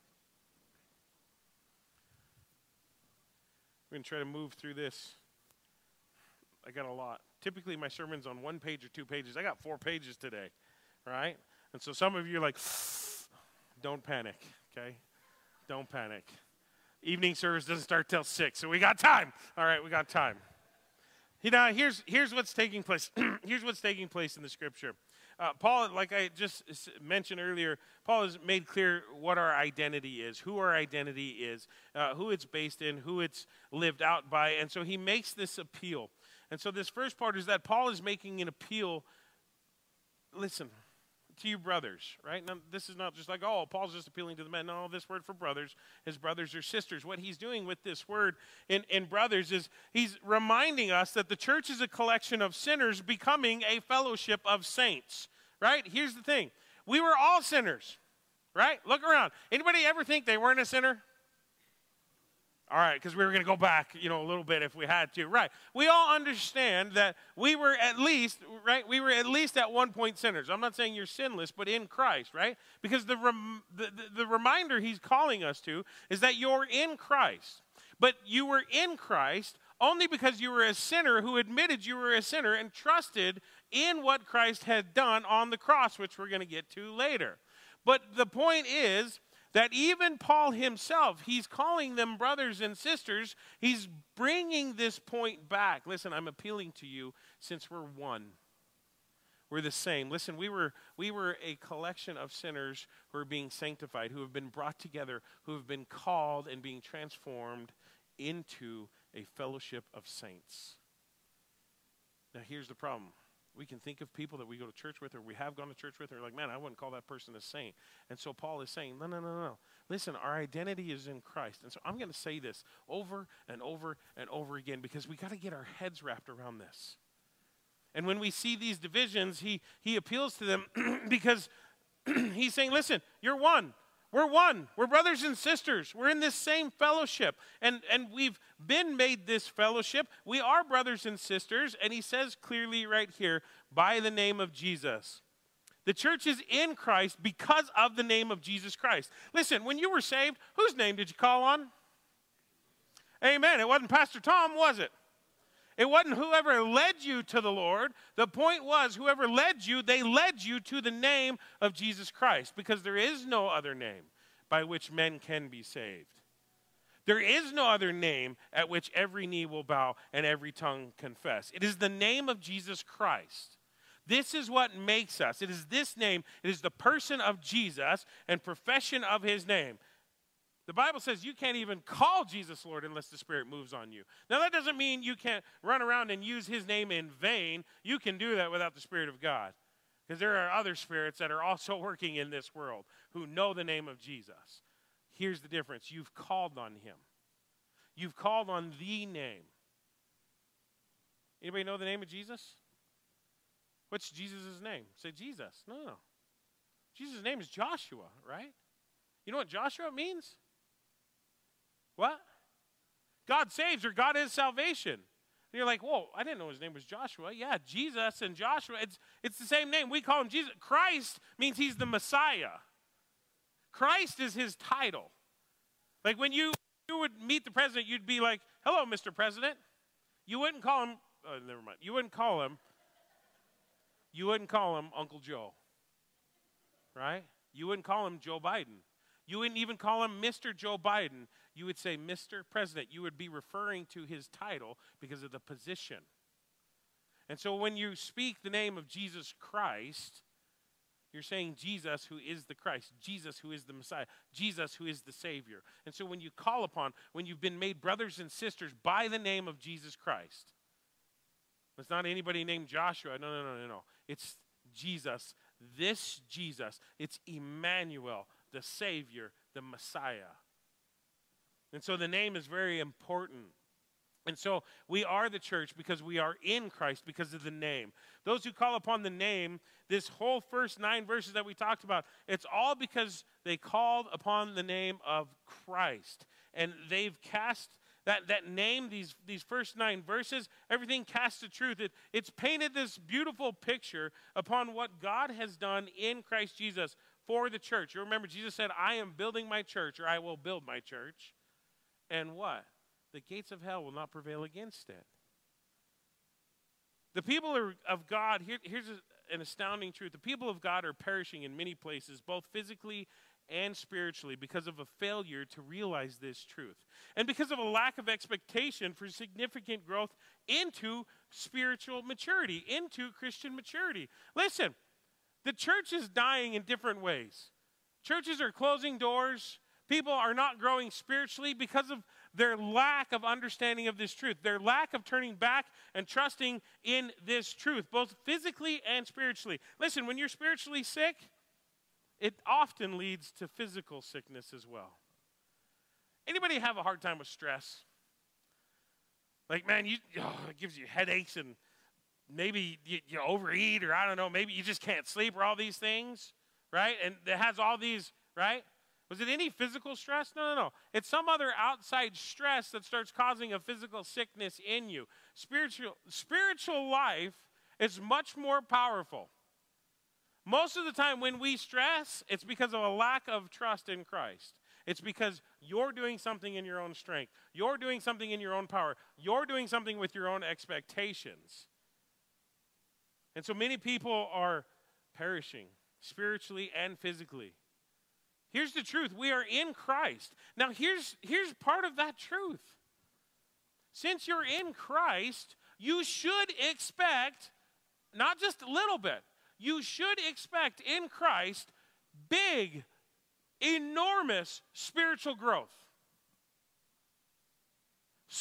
we're going to try to move through this. I got a lot. Typically, my sermon's on one page or two pages. I got four pages today, right? And so some of you are like, don't panic, okay? Don't panic. Evening service doesn't start till six, so we got time. All right, we got time. You know, here's, here's what's taking place. Here's what's taking place in the scripture. Uh, Paul, like I just mentioned earlier, Paul has made clear what our identity is, who our identity is, uh, who it's based in, who it's lived out by. And so he makes this appeal. And so this first part is that Paul is making an appeal, listen, to you brothers, right? Now, this is not just like, oh, Paul's just appealing to the men. No, this word for brothers is brothers or sisters. What he's doing with this word in, in brothers is he's reminding us that the church is a collection of sinners becoming a fellowship of saints, right? Here's the thing. We were all sinners, right? Look around. Anybody ever think they weren't a sinner? All right, because we were going to go back, you know, a little bit if we had to. Right. We all understand that we were at least, right, we were at least at one point sinners. I'm not saying you're sinless, but in Christ, right? Because the, rem- the, the, the reminder he's calling us to is that you're in Christ. But you were in Christ only because you were a sinner who admitted you were a sinner and trusted in what Christ had done on the cross, which we're going to get to later. But the point is, that even Paul himself, he's calling them brothers and sisters. He's bringing this point back. Listen, I'm appealing to you since we're one. We're the same. Listen, we were, we were a collection of sinners who are being sanctified, who have been brought together, who have been called and being transformed into a fellowship of saints. Now, here's the problem. We can think of people that we go to church with or we have gone to church with and we're like, man, I wouldn't call that person a saint. And so Paul is saying, no, no, no, no. Listen, our identity is in Christ. And so I'm going to say this over and over and over again because we got to get our heads wrapped around this. And when we see these divisions, he, he appeals to them because he's saying, listen, you're one. We're one. We're brothers and sisters. We're in this same fellowship. And, and we've been made this fellowship. We are brothers and sisters. And he says clearly right here, by the name of Jesus. The church is in Christ because of the name of Jesus Christ. Listen, when you were saved, whose name did you call on? Amen. It wasn't Pastor Tom, was it? It wasn't whoever led you to the Lord. The point was, whoever led you, they led you to the name of Jesus Christ, because there is no other name by which men can be saved. There is no other name at which every knee will bow and every tongue confess. It is the name of Jesus Christ. This is what makes us. It is this name. It is the person of Jesus and profession of his name. The Bible says you can't even call Jesus Lord unless the Spirit moves on you. Now, that doesn't mean you can't run around and use his name in vain. You can do that without the Spirit of God. Because there are other spirits that are also working in this world who know the name of Jesus. Here's the difference. You've called on him. You've called on the name. Anybody know the name of Jesus? What's Jesus' name? Say Jesus. No, no. Jesus' name is Joshua, right? You know what Joshua means? What? God saves, or God is salvation. And you're like, whoa, I didn't know his name was Joshua. Yeah, Jesus and Joshua, it's, it's the same name. We call him Jesus. Christ means he's the Messiah. Christ is his title. Like when you, you would meet the president, you'd be like, hello, Mister President. You wouldn't call him, oh, never mind. You wouldn't call him, you wouldn't call him Uncle Joe, right? You wouldn't call him Joe Biden. You wouldn't even call him Mister Joe Biden. You would say Mister President. You would be referring to his title because of the position. And so when you speak the name of Jesus Christ, you're saying Jesus who is the Christ, Jesus who is the Messiah, Jesus who is the Savior. And so when you call upon, when you've been made brothers and sisters by the name of Jesus Christ, it's not anybody named Joshua. No, no, no, no, no. It's Jesus, this Jesus. It's Emmanuel, the Savior, the Messiah. And so the name is very important. And so we are the church because we are in Christ because of the name. Those who call upon the name, this whole first nine verses that we talked about, it's all because they called upon the name of Christ. And they've cast that, that name, these, these first nine verses, everything casts the truth. It, it's painted this beautiful picture upon what God has done in Christ Jesus for the church. You remember Jesus said, I am building my church, or I will build my church. And what? The gates of hell will not prevail against it. The people are, of God, here, here's a, an astounding truth. The people of God are perishing in many places, both physically and spiritually, because of a failure to realize this truth. And because of a lack of expectation for significant growth into spiritual maturity, into Christian maturity. Listen, the church is dying in different ways. Churches are closing doors. People are not growing spiritually because of their lack of understanding of this truth, their lack of turning back and trusting in this truth, both physically and spiritually. Listen, when you're spiritually sick, it often leads to physical sickness as well. Anybody have a hard time with stress? Like, man, you, oh, it gives you headaches and maybe you, you overeat, or I don't know, maybe you just can't sleep, or all these things, right? And it has all these, right? Was it any physical stress? No, no, no. It's some other outside stress that starts causing a physical sickness in you. Spiritual, spiritual life is much more powerful. Most of the time when we stress, it's because of a lack of trust in Christ. It's because you're doing something in your own strength. You're doing something in your own power. You're doing something with your own expectations. And so many people are perishing spiritually and physically. Here's the truth. We are in Christ. Now, here's, here's part of that truth. Since you're in Christ, you should expect, not just a little bit, you should expect in Christ big, enormous spiritual growth.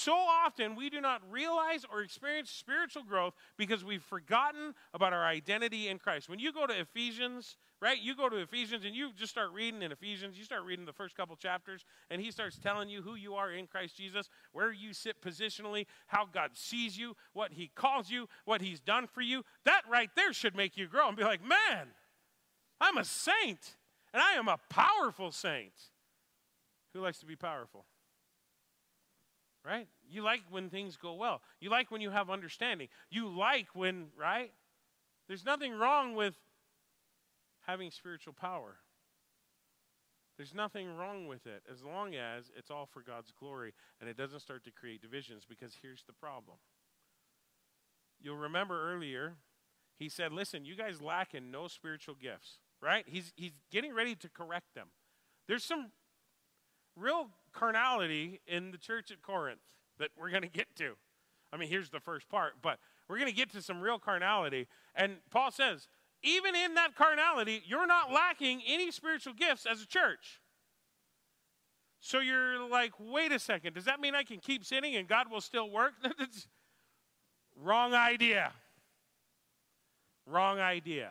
so often we do not realize or experience spiritual growth because we've forgotten about our identity in Christ. When you go to Ephesians, right, you go to Ephesians and you just start reading in Ephesians, you start reading the first couple chapters, and he starts telling you who you are in Christ Jesus, where you sit positionally, how God sees you, what he calls you, what he's done for you. That right there should make you grow and be like, man, I'm a saint, and I am a powerful saint. Who likes to be powerful? Right? You like when things go well. You like when you have understanding. You like when, right? There's nothing wrong with having spiritual power. There's nothing wrong with it as long as it's all for God's glory and it doesn't start to create divisions, because here's the problem. You'll remember earlier, he said, listen, you guys lack in no spiritual gifts, right? He's, he's getting ready to correct them. There's some real carnality in the church at Corinth that we're going to get to. I mean, here's the first part, but we're going to get to some real carnality. And Paul says, even in that carnality, you're not lacking any spiritual gifts as a church. So you're like, wait a second, does that mean I can keep sinning and God will still work? Wrong idea. Wrong idea.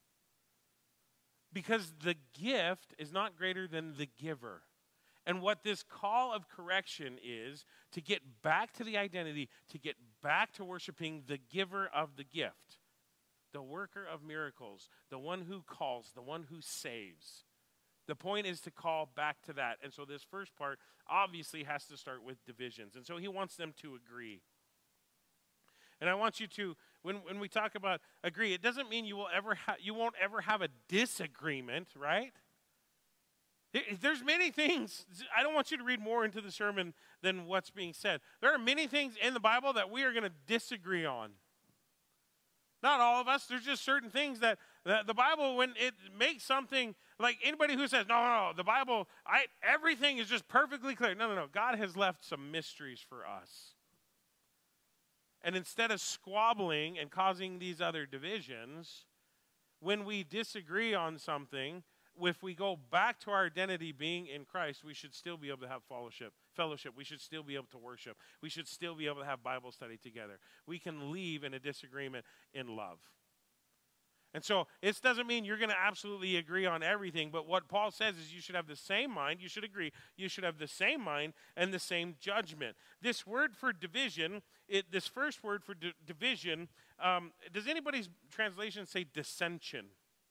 Because the gift is not greater than the giver. And what this call of correction is, to get back to the identity, to get back to worshiping the giver of the gift, the worker of miracles, the one who calls, the one who saves. The point is to call back to that. And so this first part obviously has to start with divisions. And so he wants them to agree. And I want you to, when, when we talk about agree, it doesn't mean you will ever ha- you won't ever have a disagreement, right? There's many things. I don't want you to read more into the sermon than what's being said. There are many things in the Bible that we are going to disagree on. Not all of us. There's just certain things that, that the Bible, when it makes something, like anybody who says, no, no, no, the Bible, I, everything is just perfectly clear. No, no, no. God has left some mysteries for us. And instead of squabbling and causing these other divisions, when we disagree on something, if we go back to our identity being in Christ, we should still be able to have fellowship. Fellowship. We should still be able to worship. We should still be able to have Bible study together. We can leave in a disagreement in love. And so it doesn't mean you're going to absolutely agree on everything, but what Paul says is you should have the same mind. You should agree. You should have the same mind and the same judgment. This word for division, it, this first word for di- division, um, does anybody's translation say dissension?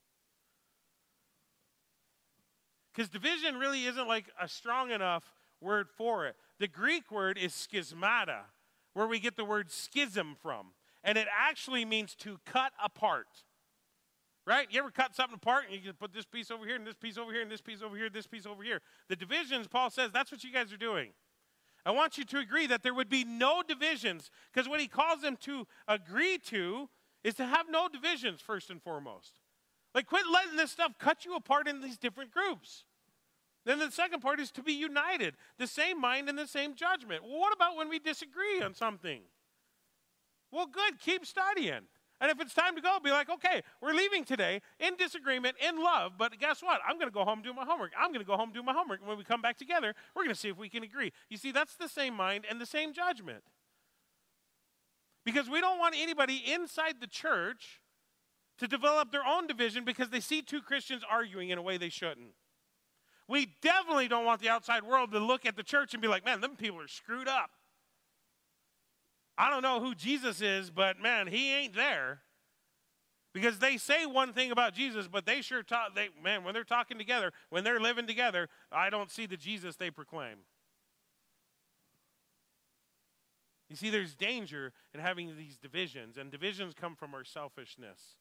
Because division really isn't like a strong enough word for it. The Greek word is schismata, where we get the word schism from. And it actually means to cut apart. Right? You ever cut something apart and you can put this piece over here and this piece over here and this piece over here, this piece over here. The divisions, Paul says, that's what you guys are doing. I want you to agree that there would be no divisions, because what he calls them to agree to is to have no divisions first and foremost. Like, quit letting this stuff cut you apart in these different groups. Then the second part is to be united, the same mind and the same judgment. Well, what about when we disagree on something? Well, good, keep studying. And if it's time to go, be like, okay, we're leaving today in disagreement, in love, but guess what? I'm going to go home and do my homework. I'm going to go home and do my homework. And when we come back together, we're going to see if we can agree. You see, that's the same mind and the same judgment. Because we don't want anybody inside the church to develop their own division because they see two Christians arguing in a way they shouldn't. We definitely don't want the outside world to look at the church and be like, man, them people are screwed up. I don't know who Jesus is, but man, he ain't there. Because they say one thing about Jesus, but they sure talk, they, man, when they're talking together, when they're living together, I don't see the Jesus they proclaim. You see, there's danger in having these divisions, and divisions come from our selfishness.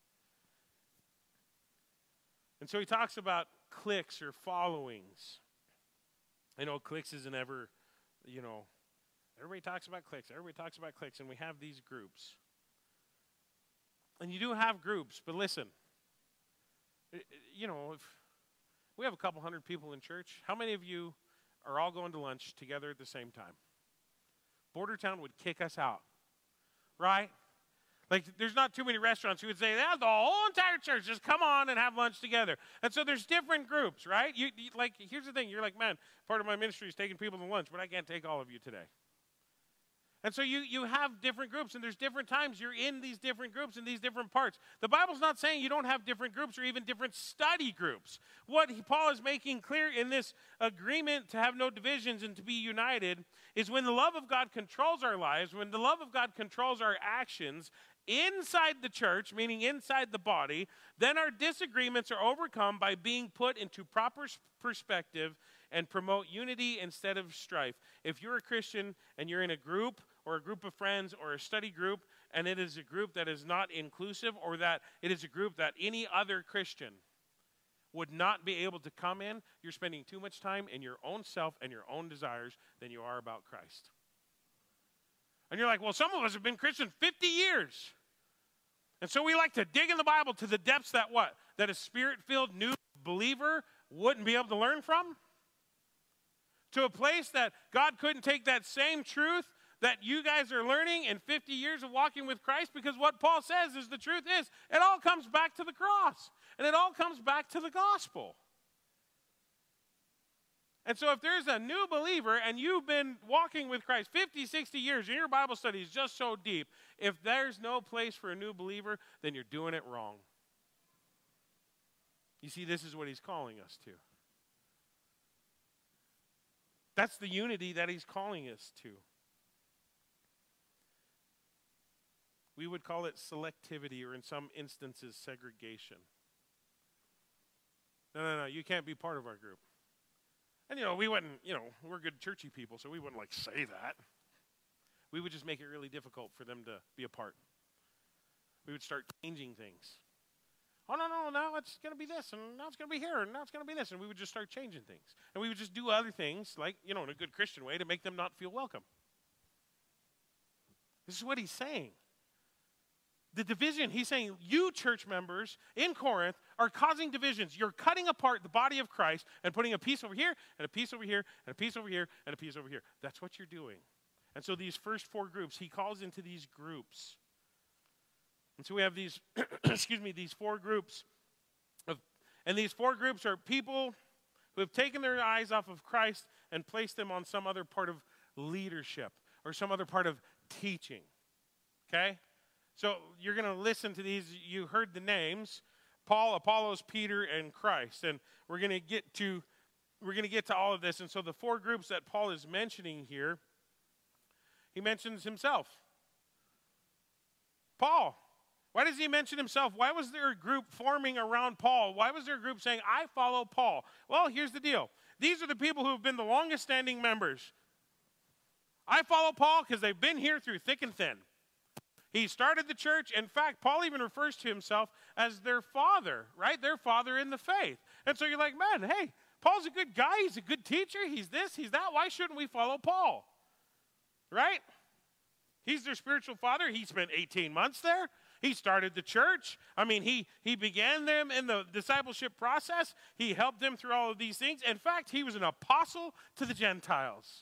And so he talks about cliques or followings. I know cliques isn't ever, you know, everybody talks about cliques. Everybody talks about cliques, and we have these groups. And you do have groups, but listen, you know, if we have a couple hundred people in church, how many of you are all going to lunch together at the same time? Bordertown would kick us out, right? Like, there's not too many restaurants who would say, yeah, the whole entire church, just come on and have lunch together. And so there's different groups, right? You, you like, here's the thing. You're like, man, part of my ministry is taking people to lunch, but I can't take all of you today. And so you, you have different groups, and there's different times you're in these different groups in these different parts. The Bible's not saying you don't have different groups or even different study groups. What he, Paul is making clear in this agreement to have no divisions and to be united is when the love of God controls our lives, when the love of God controls our actions inside the church, meaning inside the body, then our disagreements are overcome by being put into proper perspective and promote unity instead of strife. If you're a Christian and you're in a group or a group of friends or a study group, and it is a group that is not inclusive, or that it is a group that any other Christian would not be able to come in, you're spending too much time in your own self and your own desires than you are about Christ. And you're like, well, some of us have been Christian fifty years. And so we like to dig in the Bible to the depths that what? That a spirit-filled new believer wouldn't be able to learn from? To a place that God couldn't take that same truth that you guys are learning in fifty years of walking with Christ, because what Paul says is the truth is it all comes back to the cross, and it all comes back to the gospel. And so if there's a new believer and you've been walking with Christ fifty, sixty years, and your Bible study is just so deep, if there's no place for a new believer, then you're doing it wrong. You see, this is what he's calling us to. That's the unity that he's calling us to. We would call it selectivity, or in some instances, segregation. No, no, no, you can't be part of our group. And, you know, we wouldn't, you know, we're good churchy people, so we wouldn't, like, say that. We would just make it really difficult for them to be a part. We would start changing things. Oh, no, no, now it's going to be this, and now it's going to be here, and now it's going to be this. And we would just start changing things. And we would just do other things, like, you know, in a good Christian way, to make them not feel welcome. This is what he's saying. The division, he's saying, you church members in Corinth are causing divisions. You're cutting apart the body of Christ and putting a piece over here, and a piece over here, and a piece over here, and a piece over here. That's what you're doing. And so these first four groups, he calls into these groups. And so we have these, excuse me, these four groups. Of, and these four groups are people who have taken their eyes off of Christ and placed them on some other part of leadership or some other part of teaching. Okay? So you're going to listen to these. You heard the names: Paul, Apollos, Peter, and Christ. And we're going to get to we're going to get to all of this. And so the four groups that Paul is mentioning here, he mentions himself. Paul. Why does he mention himself? Why was there a group forming around Paul? Why was there a group saying, I follow Paul? Well, here's the deal. These are the people who have been the longest standing members. I follow Paul because they've been here through thick and thin. He started the church. In fact, Paul even refers to himself as their father, right? Their father in the faith. And so you're like, man, hey, Paul's a good guy. He's a good teacher. He's this, he's that. Why shouldn't we follow Paul? Right? He's their spiritual father. He spent eighteen months there. He started the church. I mean, he, he began them in the discipleship process. He helped them through all of these things. In fact, he was an apostle to the Gentiles.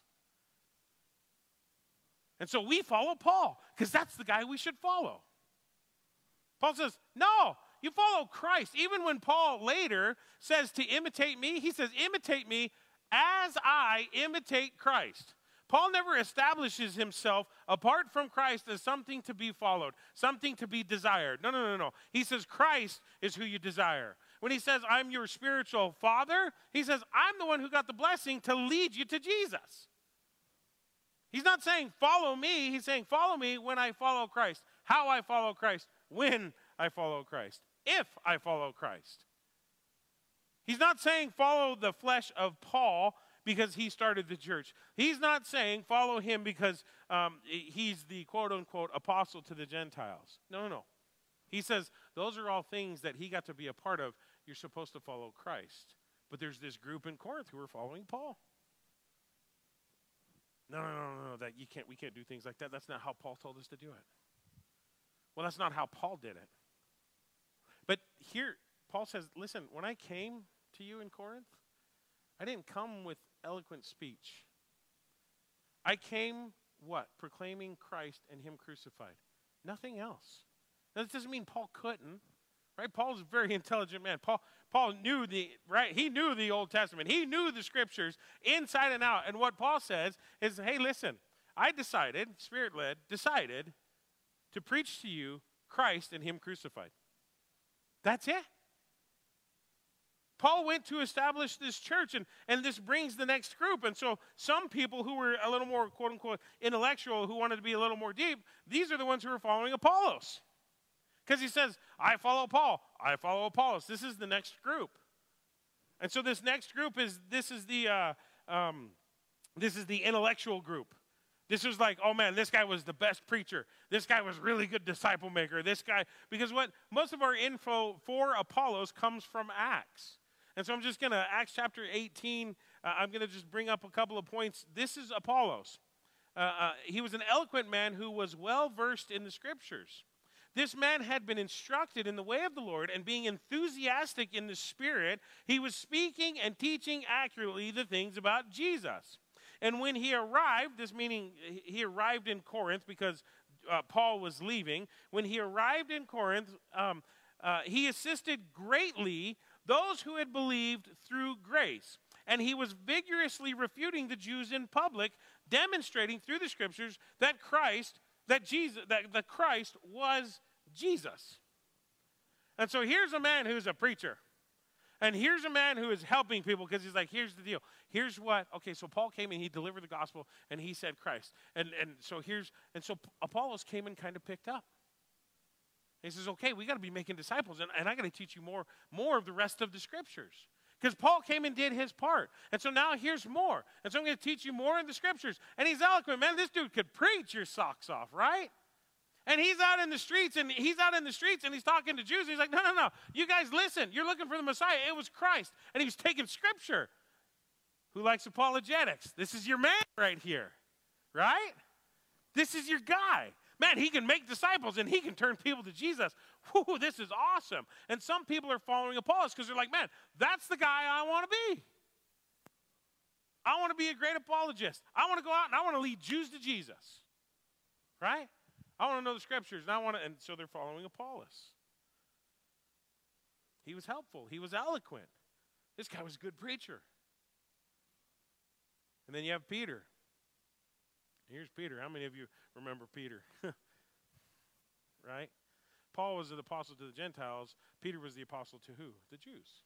And so we follow Paul because that's the guy we should follow. Paul says, no, you follow Christ. Even when Paul later says to imitate me, he says, imitate me as I imitate Christ. Paul never establishes himself apart from Christ as something to be followed, something to be desired. No, no, no, no. He says Christ is who you desire. When he says, I'm your spiritual father, he says, I'm the one who got the blessing to lead you to Jesus. He's not saying follow me. He's saying follow me when I follow Christ, how I follow Christ, when I follow Christ, if I follow Christ. He's not saying follow the flesh of Paul because he started the church. He's not saying follow him because um, he's the quote-unquote apostle to the Gentiles. No, no, no. He says those are all things that he got to be a part of. You're supposed to follow Christ. But there's this group in Corinth who are following Paul. No, no, no, no, no, that you can't, we can't do things like that. That's not how Paul told us to do it. Well, that's not how Paul did it. But here, Paul says, listen, when I came to you in Corinth, I didn't come with eloquent speech. I came, what? Proclaiming Christ and him crucified. Nothing else. Now, this doesn't mean Paul couldn't, right? Paul's a very intelligent man. Paul, Paul knew the, right? He knew the Old Testament. He knew the scriptures inside and out. And what Paul says is, hey, listen, I decided, Spirit-led, decided to preach to you Christ and him crucified. That's it. Paul went to establish this church, and, and this brings the next group. And so some people who were a little more, quote-unquote, intellectual, who wanted to be a little more deep, these are the ones who are following Apollos. Because he says, I follow Paul, I follow Apollos. This is the next group. And so this next group is, this is the, uh, um, this is the intellectual group. This was like, oh man, this guy was the best preacher. This guy was really good disciple maker. This guy, because what most of our info for Apollos comes from Acts. And so I'm just going to, Acts chapter eighteen, uh, I'm going to just bring up a couple of points. This is Apollos. Uh, uh, he was an eloquent man who was well versed in the scriptures. This man had been instructed in the way of the Lord, and being enthusiastic in the Spirit, he was speaking and teaching accurately the things about Jesus. And when he arrived, this meaning he arrived in Corinth because uh, Paul was leaving. When he arrived in Corinth, um, uh, he assisted greatly those who had believed through grace. And he was vigorously refuting the Jews in public, demonstrating through the scriptures that Christ, that Jesus, that the Christ was Jesus. And so here's a man who's a preacher. And here's a man who is helping people because he's like, here's the deal. Here's what, okay, so Paul came and he delivered the gospel and he said Christ. And and so here's, and so Apollos came and kind of picked up. He says, okay, we got to be making disciples, and, and I got to teach you more, more of the rest of the scriptures. Because Paul came and did his part. And so now here's more. And so I'm going to teach you more in the scriptures. And he's eloquent. Man, this dude could preach your socks off, right? And he's out in the streets, and he's out in the streets, and he's talking to Jews. And he's like, no, no, no. You guys listen. You're looking for the Messiah. It was Christ. And he was taking scripture. Who likes apologetics? This is your man right here, right? This is your guy. Man, he can make disciples, and he can turn people to Jesus. Whew, this is awesome. And some people are following Apollos because they're like, man, that's the guy I want to be. I want to be a great apologist. I want to go out, and I want to lead Jews to Jesus, right? I want to know the scriptures, and I want to, and so they're following Apollos. He was helpful. He was eloquent. This guy was a good preacher. And then you have Peter. Here's Peter. How many of you remember Peter? Right? Paul was the apostle to the Gentiles. Peter was the apostle to who? The Jews.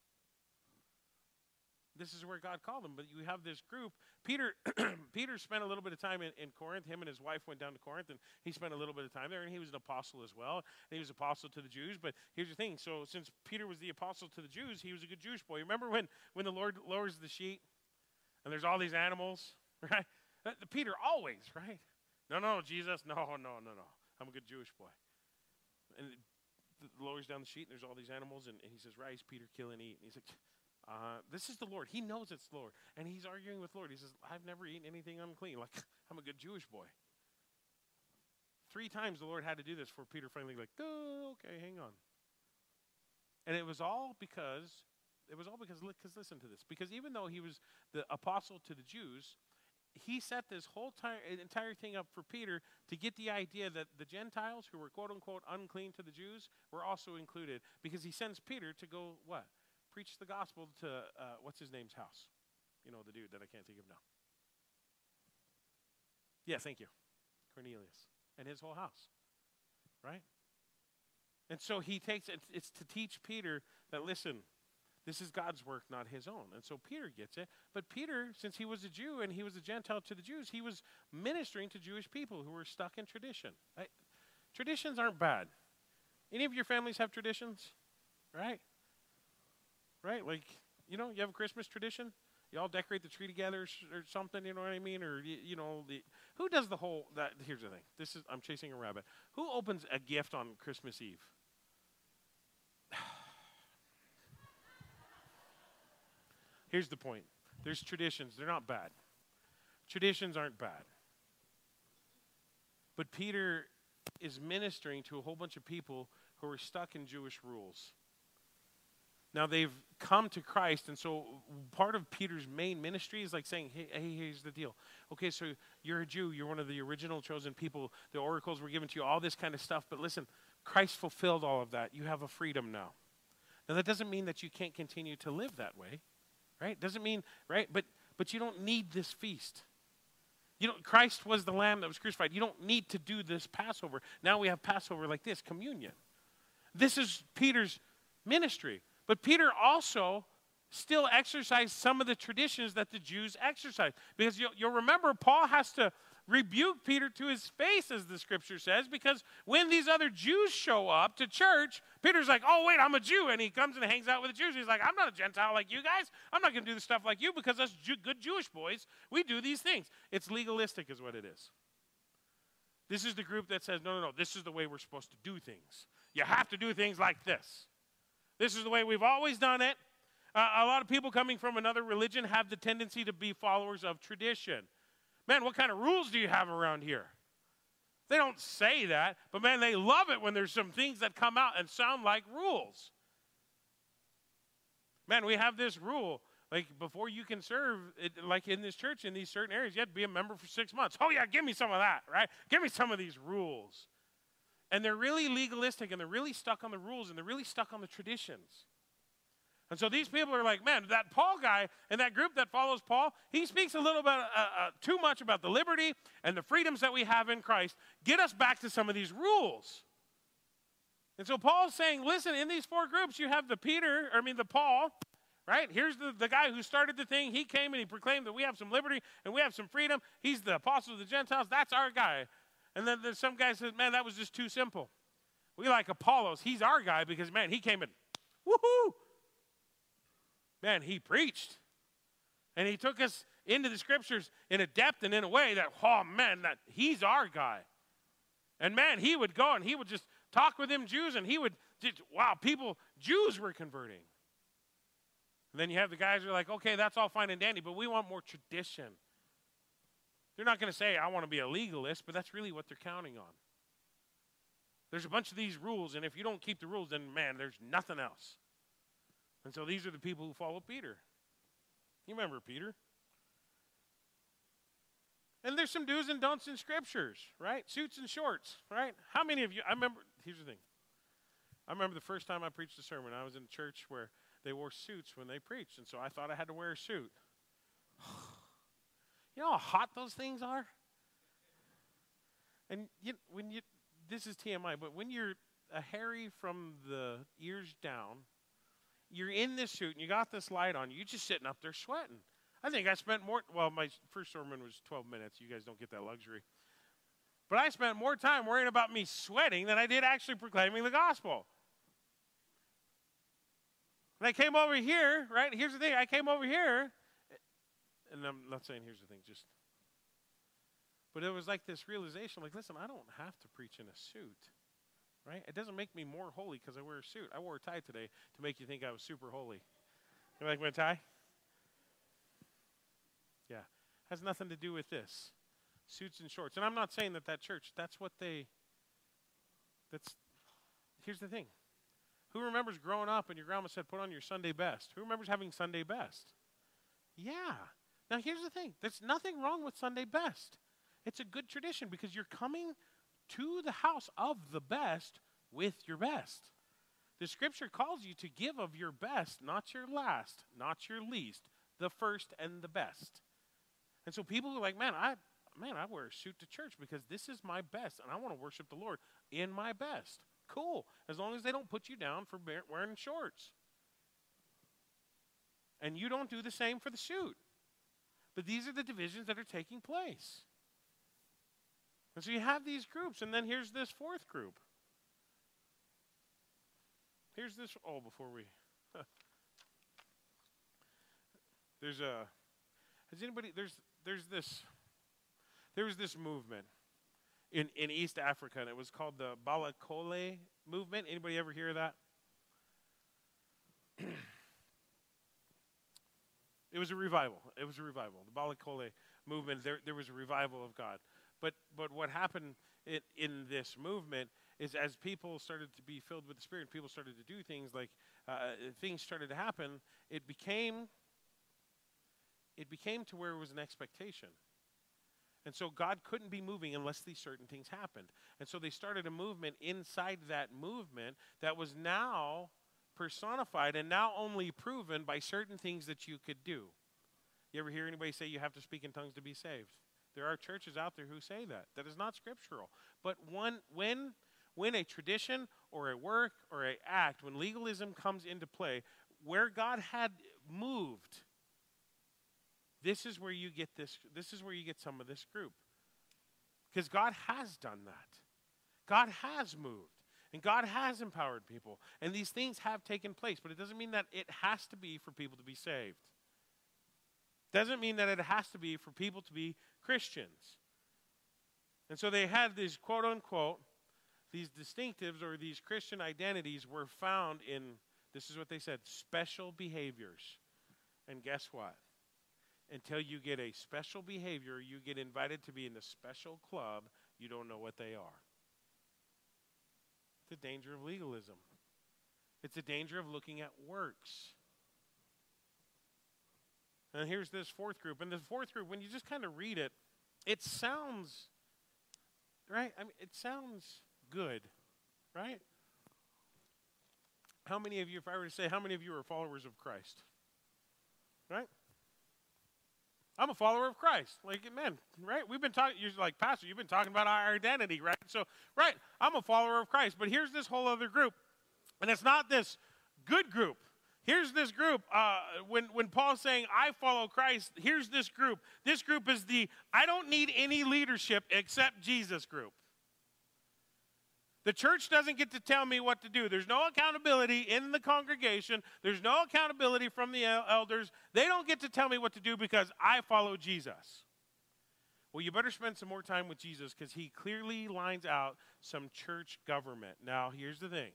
This is where God called him. But you have this group. Peter Peter spent a little bit of time in, in Corinth. Him and his wife went down to Corinth, and he spent a little bit of time there, and he was an apostle as well. And he was apostle to the Jews. But here's the thing. So since Peter was the apostle to the Jews, he was a good Jewish boy. Remember when, when the Lord lowers the sheet, and there's all these animals, right? Peter always, right? No, no, Jesus, no, no, no, no. I'm a good Jewish boy. And it lowers down the sheet, and there's all these animals, and, and he says, rise, Peter, kill and eat. And he's like, uh, this is the Lord. He knows it's the Lord. And he's arguing with the Lord. He says, I've never eaten anything unclean. Like, I'm a good Jewish boy. Three times the Lord had to do this for Peter finally like, oh, okay, hang on. And it was all because, it was all because, because listen to this. Because even though he was the apostle to the Jews, he set this whole t- entire thing up for Peter to get the idea that the Gentiles who were quote-unquote unclean to the Jews were also included, because he sends Peter to go, what? Preach the gospel to, uh, what's his name's house? You know, the dude that I can't think of now. Yeah, thank you. Cornelius. And his whole house, right? And so he takes it, it's to teach Peter that, listen, this is God's work, not his own. And so Peter gets it. But Peter, since he was a Jew and he was a Gentile to the Jews, he was ministering to Jewish people who were stuck in tradition. I, traditions aren't bad. Any of your families have traditions? Right? Right? Like, you know, you have a Christmas tradition? You all decorate the tree together or something, you know what I mean? Or, you, you know, the, who does the whole, that? Here's the thing. This is, I'm chasing a rabbit. Who opens a gift on Christmas Eve? Here's the point. There's traditions. They're not bad. Traditions aren't bad. But Peter is ministering to a whole bunch of people who are stuck in Jewish rules. Now, they've come to Christ, and so part of Peter's main ministry is like saying, hey, hey, here's the deal. Okay, so you're a Jew. You're one of the original chosen people. The oracles were given to you, all this kind of stuff. But listen, Christ fulfilled all of that. You have a freedom now. Now, that doesn't mean that you can't continue to live that way. Right? Doesn't mean, right? But but you don't need this feast. You know, Christ was the lamb that was crucified. You don't need to do this Passover. Now we have Passover like this, communion. This is Peter's ministry. But Peter also still exercised some of the traditions that the Jews exercised. Because you'll, you'll remember, Paul has to rebuke Peter to his face, as the scripture says, because when these other Jews show up to church, Peter's like, oh, wait, I'm a Jew. And he comes and hangs out with the Jews. He's like, I'm not a Gentile like you guys. I'm not going to do the stuff like you because us Jew- good Jewish boys, we do these things. It's legalistic is what it is. This is the group that says, no, no, no, this is the way we're supposed to do things. You have to do things like this. This is the way we've always done it. Uh, a lot of people coming from another religion have the tendency to be followers of tradition. Man, what kind of rules do you have around here? They don't say that, but man, they love it when there's some things that come out and sound like rules. Man, we have this rule, like before you can serve, it, like in this church, in these certain areas, you have to be a member for six months. Oh yeah, give me some of that, right? Give me some of these rules. And they're really legalistic, and they're really stuck on the rules, and they're really stuck on the traditions. And so these people are like, man, that Paul guy and that group that follows Paul, he speaks a little bit uh, uh, too much about the liberty and the freedoms that we have in Christ. Get us back to some of these rules. And so Paul's saying, listen, in these four groups, you have the Peter, or I mean the Paul, right? Here's the, the guy who started the thing. He came and he proclaimed that we have some liberty and we have some freedom. He's the apostle of the Gentiles. That's our guy. And then there's some guy says, man, that was just too simple. We like Apollos. He's our guy because, man, he came in, woohoo! Man, he preached. And he took us into the scriptures in a depth and in a way that, oh, man, that he's our guy. And, man, he would go and he would just talk with them Jews, and he would just, wow, people, Jews were converting. And then you have the guys who are like, okay, that's all fine and dandy, but we want more tradition. They're not going to say, I want to be a legalist, but that's really what they're counting on. There's a bunch of these rules, and if you don't keep the rules, then, man, there's nothing else. And so these are the people who follow Peter. You remember Peter? And there's some do's and don'ts in scriptures, right? Suits and shorts, right? How many of you, I remember, here's the thing. I remember the first time I preached a sermon, I was in a church where they wore suits when they preached, and so I thought I had to wear a suit. You know how hot those things are? And you, when you, this is T M I, but when you're a hairy from the ears down, you're in this suit and you got this light on, you're just sitting up there sweating. I think I spent more, well, my first sermon was twelve minutes. You guys don't get that luxury. But I spent more time worrying about me sweating than I did actually proclaiming the gospel. And I came over here, right? Here's the thing. I came over here, and I'm not saying here's the thing, just, but it was like this realization, like, listen, I don't have to preach in a suit. Right? It doesn't make me more holy because I wear a suit. I wore a tie today to make you think I was super holy. You like my tie? Yeah. Has nothing to do with this. Suits and shorts. And I'm not saying that that church, that's what they, that's, here's the thing. Who remembers growing up and your grandma said, put on your Sunday best? Who remembers having Sunday best? Yeah. Now here's the thing. There's nothing wrong with Sunday best. It's a good tradition because you're coming to the house of the best with your best. The scripture calls you to give of your best, not your last, not your least, the first and the best. And so people are like, man, I man, I wear a suit to church because this is my best, and I want to worship the Lord in my best. Cool, as long as they don't put you down for wearing shorts. And you don't do the same for the suit. But these are the divisions that are taking place. And so you have these groups, and then here's this fourth group. Here's this, oh, before we, there's a, has anybody, there's, there's this, there was this movement in, in East Africa, and it was called the Balakole movement. Anybody ever hear of that? It was a revival. It was a revival. The Balakole movement, there, there was a revival of God. But but what happened it, in this movement is as people started to be filled with the Spirit, people started to do things like uh, things started to happen. It became it became to where it was an expectation, and so God couldn't be moving unless these certain things happened. And so they started a movement inside that movement that was now personified and now only proven by certain things that you could do. You ever hear anybody say you have to speak in tongues to be saved? There are churches out there who say that. That is not scriptural. But when, when, when a tradition or a work or a act, when legalism comes into play, where God had moved, this is where you get this, this is where you get some of this group. Because God has done that. God has moved. And God has empowered people. And these things have taken place. But it doesn't mean that it has to be for people to be saved. Doesn't mean that it has to be for people to be Christians. And so they had these quote unquote, these distinctives or these Christian identities were found in, this is what they said, special behaviors. And guess what? Until you get a special behavior, you get invited to be in the special club, you don't know what they are. It's a danger of legalism. It's a danger of looking at works. And here's this fourth group. And the fourth group, when you just kind of read it, it sounds, right? I mean, it sounds good, right? How many of you, if I were to say, how many of you are followers of Christ? Right? I'm a follower of Christ. Like, man, right? We've been talking, you're like, Pastor, you've been talking about our identity, right? So, right, I'm a follower of Christ. But here's this whole other group. And it's not this good group. Here's this group. Uh, when, when Paul's saying, I follow Christ, here's this group. This group is the, I don't need any leadership except Jesus group. The church doesn't get to tell me what to do. There's no accountability in the congregation. There's no accountability from the el- elders. They don't get to tell me what to do because I follow Jesus. Well, you better spend some more time with Jesus because he clearly lines out some church government. Now, here's the thing.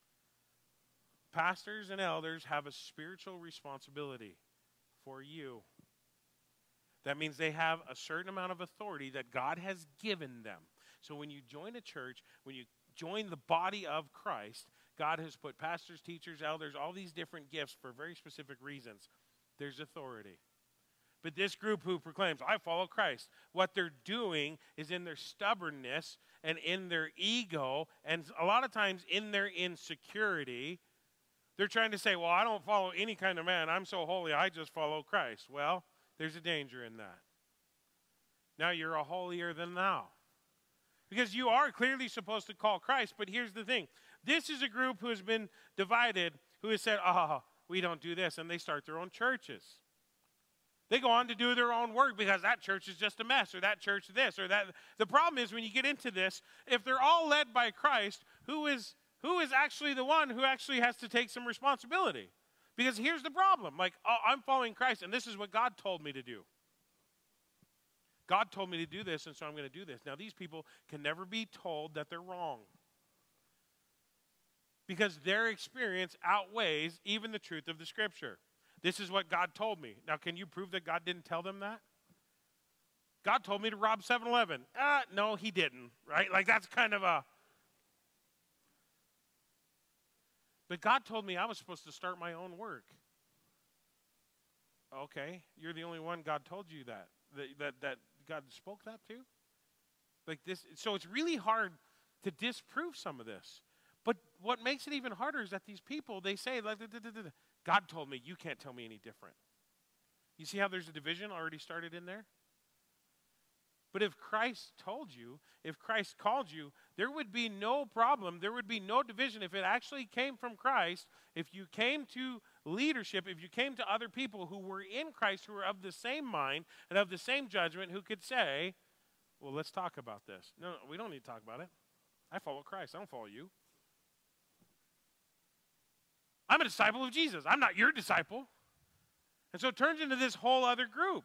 Pastors and elders have a spiritual responsibility for you. That means they have a certain amount of authority that God has given them. So when you join a church, when you join the body of Christ, God has put pastors, teachers, elders, all these different gifts for very specific reasons. There's authority. But this group who proclaims, I follow Christ, what they're doing is in their stubbornness and in their ego and a lot of times in their insecurity, they're trying to say, well, I don't follow any kind of man. I'm so holy, I just follow Christ. Well, there's a danger in that. Now you're a holier than thou. Because you are clearly supposed to call Christ, but here's the thing. This is a group who has been divided, who has said, oh, we don't do this, and they start their own churches. They go on to do their own work because that church is just a mess, or that church this, or that. The problem is when you get into this, if they're all led by Christ, who is who is actually the one who actually has to take some responsibility? Because here's the problem. Like, oh, I'm following Christ, and this is what God told me to do. God told me to do this, and so I'm going to do this. Now, these people can never be told that they're wrong because their experience outweighs even the truth of the Scripture. This is what God told me. Now, can you prove that God didn't tell them that? God told me to rob seven eleven. Uh, no, he didn't, right? Like, that's kind of a... But God told me I was supposed to start my own work. Okay, you're the only one God told you that. That, that, that God spoke that to? Like this, so it's really hard to disprove some of this. But what makes it even harder is that these people, they say, like, God told me, you can't tell me any different. You see how there's a division already started in there? But if Christ told you, if Christ called you, there would be no problem. There would be no division. If it actually came from Christ, if you came to leadership, if you came to other people who were in Christ, who were of the same mind and of the same judgment, who could say, well, let's talk about this. No, no, we don't need to talk about it. I follow Christ. I don't follow you. I'm a disciple of Jesus. I'm not your disciple. And so it turns into this whole other group.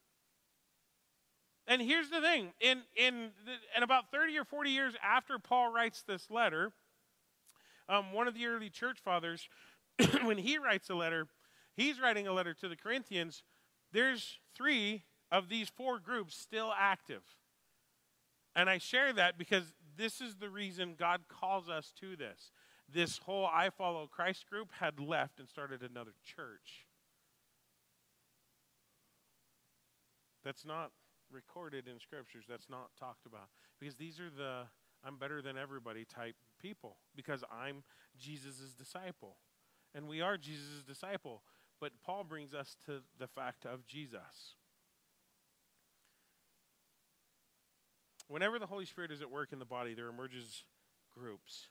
And here's the thing, in, in, the, in about thirty or forty years after Paul writes this letter, um, one of the early church fathers, when he writes a letter, he's writing a letter to the Corinthians, there's three of these four groups still active. And I share that because this is the reason God calls us to this. This whole I follow Christ group had left and started another church. That's not recorded in scriptures. That's not talked about. Because these are the I'm better than everybody type people. Because I'm Jesus' disciple. And we are Jesus' disciple. But Paul brings us to the fact of Jesus. whenever the Holy Spirit is at work in the body, there emerges groups.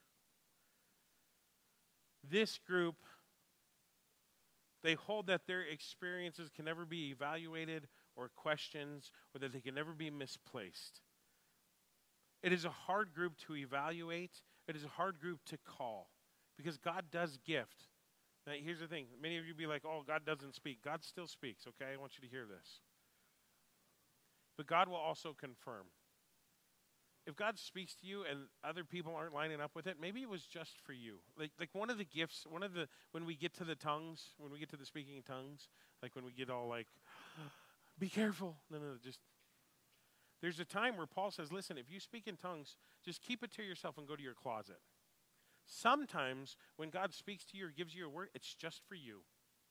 This group, they hold that their experiences can never be evaluated or questioned, or that they can never be misplaced. It is a hard group to evaluate. It is a hard group to call, because God does gift. Now, here's the thing. Many of you be like, oh, God doesn't speak. God still speaks, okay? I want you to hear this. But God will also confirm. If God speaks to you and other people aren't lining up with it, maybe it was just for you. Like, like one of the gifts, one of the, when we get to the tongues, when we get to the speaking in tongues, like when we get all like, be careful. No, no, no, just, there's a time where Paul says, listen, if you speak in tongues, just keep it to yourself and go to your closet. Sometimes when God speaks to you or gives you a word, it's just for you.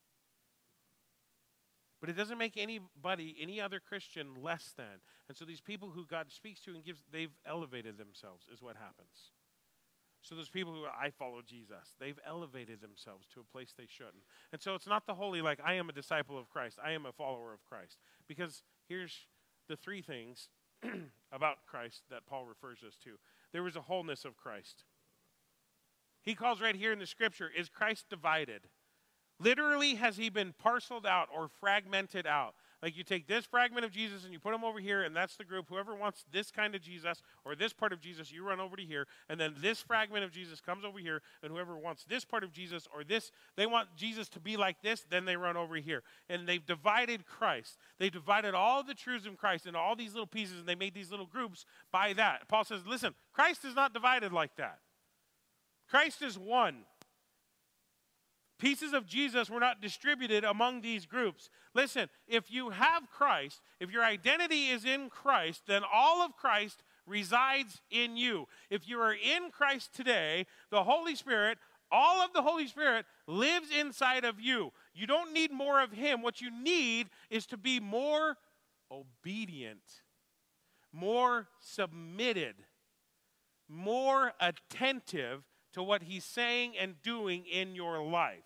But it doesn't make anybody, any other Christian, less than. And so these people who God speaks to and gives, they've elevated themselves, is what happens. So those people who, I follow Jesus, they've elevated themselves to a place they shouldn't. And so it's not the holy, like, I am a disciple of Christ, I am a follower of Christ. Because here's the three things about Christ that Paul refers us to. There was a wholeness of Christ. He calls right here in the scripture, is Christ divided? Literally, has he been parceled out or fragmented out? Like you take this fragment of Jesus and you put him over here, and that's the group. Whoever wants this kind of Jesus or this part of Jesus, you run over to here. And then this fragment of Jesus comes over here, and whoever wants this part of Jesus or this, they want Jesus to be like this, then they run over here. And they've divided Christ. They've divided all the truths of Christ into all these little pieces, and they made these little groups by that. Paul says, listen, Christ is not divided like that. Christ is one. Pieces of Jesus were not distributed among these groups. Listen, if you have Christ, if your identity is in Christ, then all of Christ resides in you. If you are in Christ today, the Holy Spirit, all of the Holy Spirit lives inside of you. You don't need more of him. What you need is to be more obedient, more submitted, more attentive to what he's saying and doing in your life.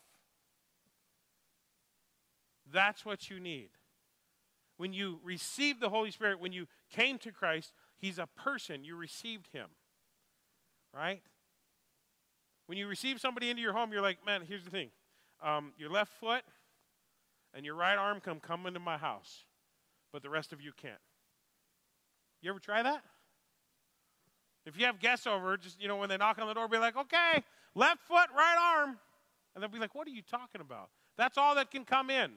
That's what you need. When you received the Holy Spirit, when you came to Christ, he's a person. You received him. Right? When you receive somebody into your home, you're like, man, here's the thing. Um, your left foot and your right arm come come into my house, but the rest of you can't. You ever try that? If you have guests over, just, you know, when they knock on the door, be like, okay, left foot, right arm. And they'll be like, what are you talking about? That's all that can come in.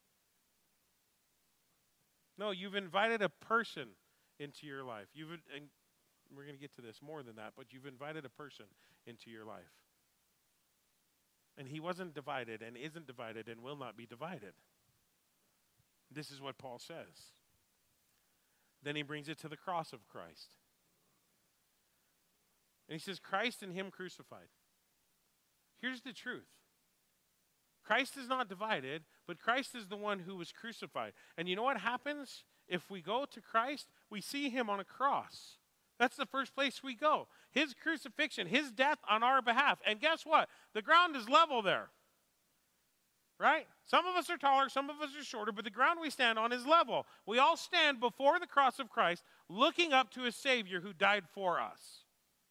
No, you've invited a person into your life. You've, and we're going to get to this more than that, but you've invited a person into your life. And he wasn't divided and isn't divided and will not be divided. This is what Paul says. Then he brings it to the cross of Christ. And he says, Christ and him crucified. Here's the truth. Christ is not divided, but Christ is the one who was crucified. And you know what happens? If we go to Christ, we see him on a cross. That's the first place we go. His crucifixion, his death on our behalf. And guess what? The ground is level there. Right? Some of us are taller, some of us are shorter, but the ground we stand on is level. We all stand before the cross of Christ, looking up to a Savior who died for us.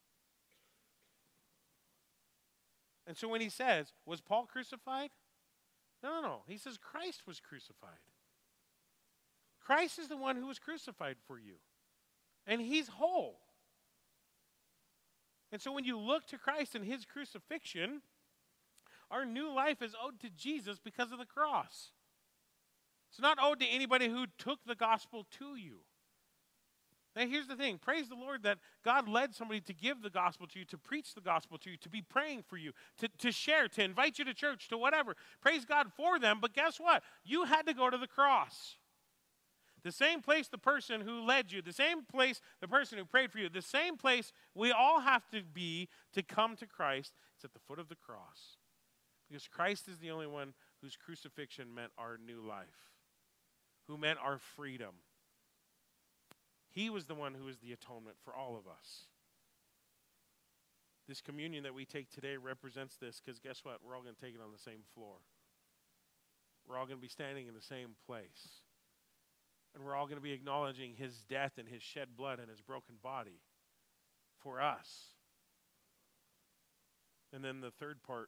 And so when he says, was Paul crucified? No, no, no. He says Christ was crucified. Christ is the one who was crucified for you. And he's whole. And so when you look to Christ and his crucifixion, our new life is owed to Jesus because of the cross. It's not owed to anybody who took the gospel to you. Now, here's the thing. Praise the Lord that God led somebody to give the gospel to you, to preach the gospel to you, to be praying for you, to, to share, to invite you to church, to whatever. Praise God for them, but guess what? You had to go to the cross. The same place the person who led you, the same place the person who prayed for you, the same place we all have to be to come to Christ. It's at the foot of the cross. Because Christ is the only one whose crucifixion meant our new life, who meant our freedom. He was the one who is the atonement for all of us. This communion that we take today represents this, because guess what? We're all going to take it on the same floor. We're all going to be standing in the same place. And we're all going to be acknowledging his death and his shed blood and his broken body for us. And then the third part,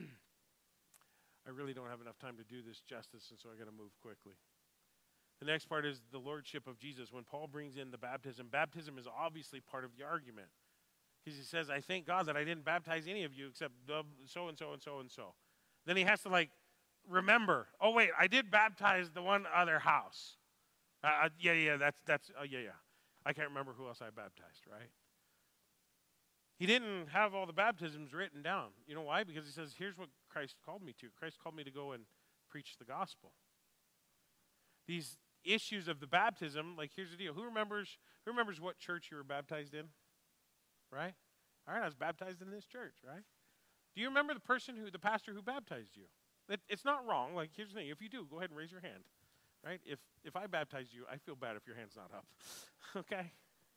I really don't have enough time to do this justice, and so I got to move quickly. The next part is the lordship of Jesus. When Paul brings in the baptism, baptism is obviously part of the argument. Because he says, I thank God that I didn't baptize any of you except so and so and so and so. Then he has to like remember, oh wait, I did baptize the one other house. Uh, yeah, yeah, that's, that's, uh, yeah, yeah. I can't remember who else I baptized, right? He didn't have all the baptisms written down. You know why? Because he says, here's what Christ called me to. Christ called me to go and preach the gospel. These issues of the baptism, like here's the deal. Who remembers, who remembers what church you were baptized in? Right? All right, I was baptized in this church, right? Do you remember the person who, the pastor who baptized you? It, it's not wrong. Like, here's the thing. If you do, go ahead and raise your hand, right? If, if I baptized you, I feel bad if your hand's not up, okay?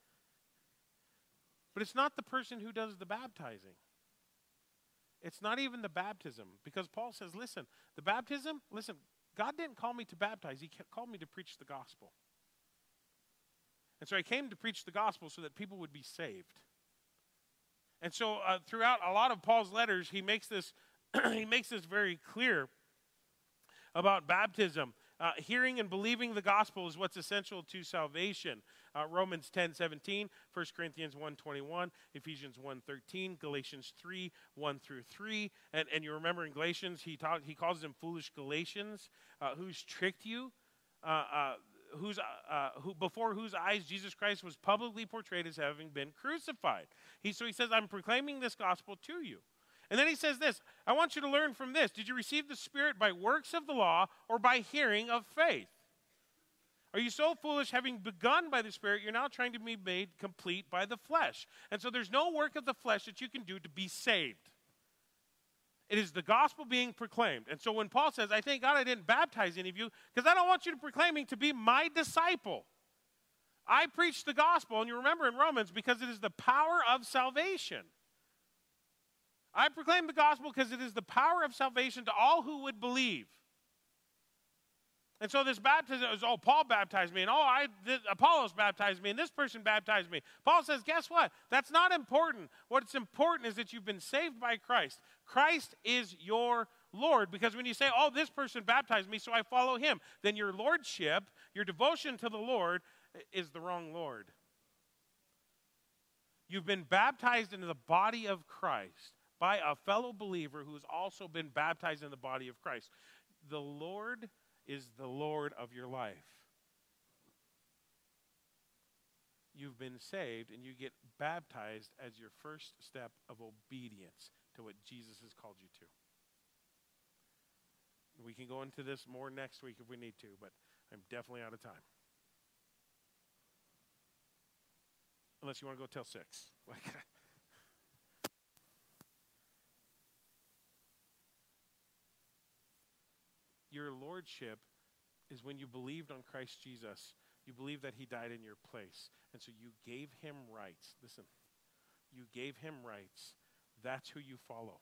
But it's not the person who does the baptizing. It's not even the baptism, because Paul says, listen, the baptism, listen, God didn't call me to baptize. He called me to preach the gospel. And so I came to preach the gospel so that people would be saved. And so uh, throughout a lot of Paul's letters, he makes this, he makes this very clear about baptism. Uh, hearing and believing the gospel is what's essential to salvation. Uh, Romans ten seventeen, First Corinthians one twenty-one, Ephesians one thirteen, Galatians three one through three. And, and you remember in Galatians, he, taught, he calls them foolish Galatians, uh, who's tricked you, uh, uh, whose, uh, who, before whose eyes Jesus Christ was publicly portrayed as having been crucified. He, so he says, I'm proclaiming this gospel to you. And then he says this, I want you to learn from this. Did you receive the Spirit by works of the law or by hearing of faith? Are you so foolish, having begun by the Spirit, you're now trying to be made complete by the flesh? And so there's no work of the flesh that you can do to be saved. It is the gospel being proclaimed. And so when Paul says, I thank God I didn't baptize any of you, because I don't want you to proclaiming to be my disciple. I preach the gospel, and you remember in Romans, because it is the power of salvation. I proclaim the gospel because it is the power of salvation to all who would believe. And so this baptism is, oh, Paul baptized me, and oh, I, this, Apollos baptized me, and this person baptized me. Paul says, guess what? That's not important. What's important is that you've been saved by Christ. Christ is your Lord, because when you say, oh, this person baptized me, so I follow him, then your lordship, your devotion to the Lord is the wrong Lord. You've been baptized into the body of Christ by a fellow believer who has also been baptized in the body of Christ. The Lord is the Lord of your life. You've been saved, and you get baptized as your first step of obedience to what Jesus has called you to. We can go into this more next week if we need to, but I'm definitely out of time. Unless you want to go till six. Your lordship is when you believed on Christ Jesus. You believe that he died in your place. And so you gave him rights. Listen, you gave him rights. That's who you follow.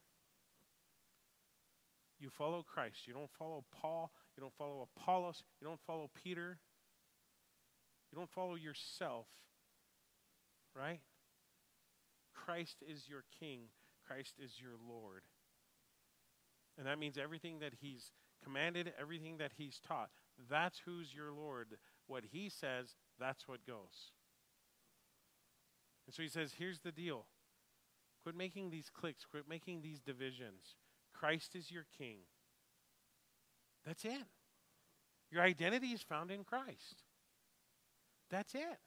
You follow Christ. You don't follow Paul. You don't follow Apollos. You don't follow Peter. You don't follow yourself, right? Christ is your king. Christ is your Lord. And that means everything that he's commanded, everything that he's taught, that's who's your Lord. What he says, that's what goes. And so he says, here's the deal. Quit making these cliques. Quit making these divisions. Christ is your king. That's it. Your identity is found in Christ. That's it.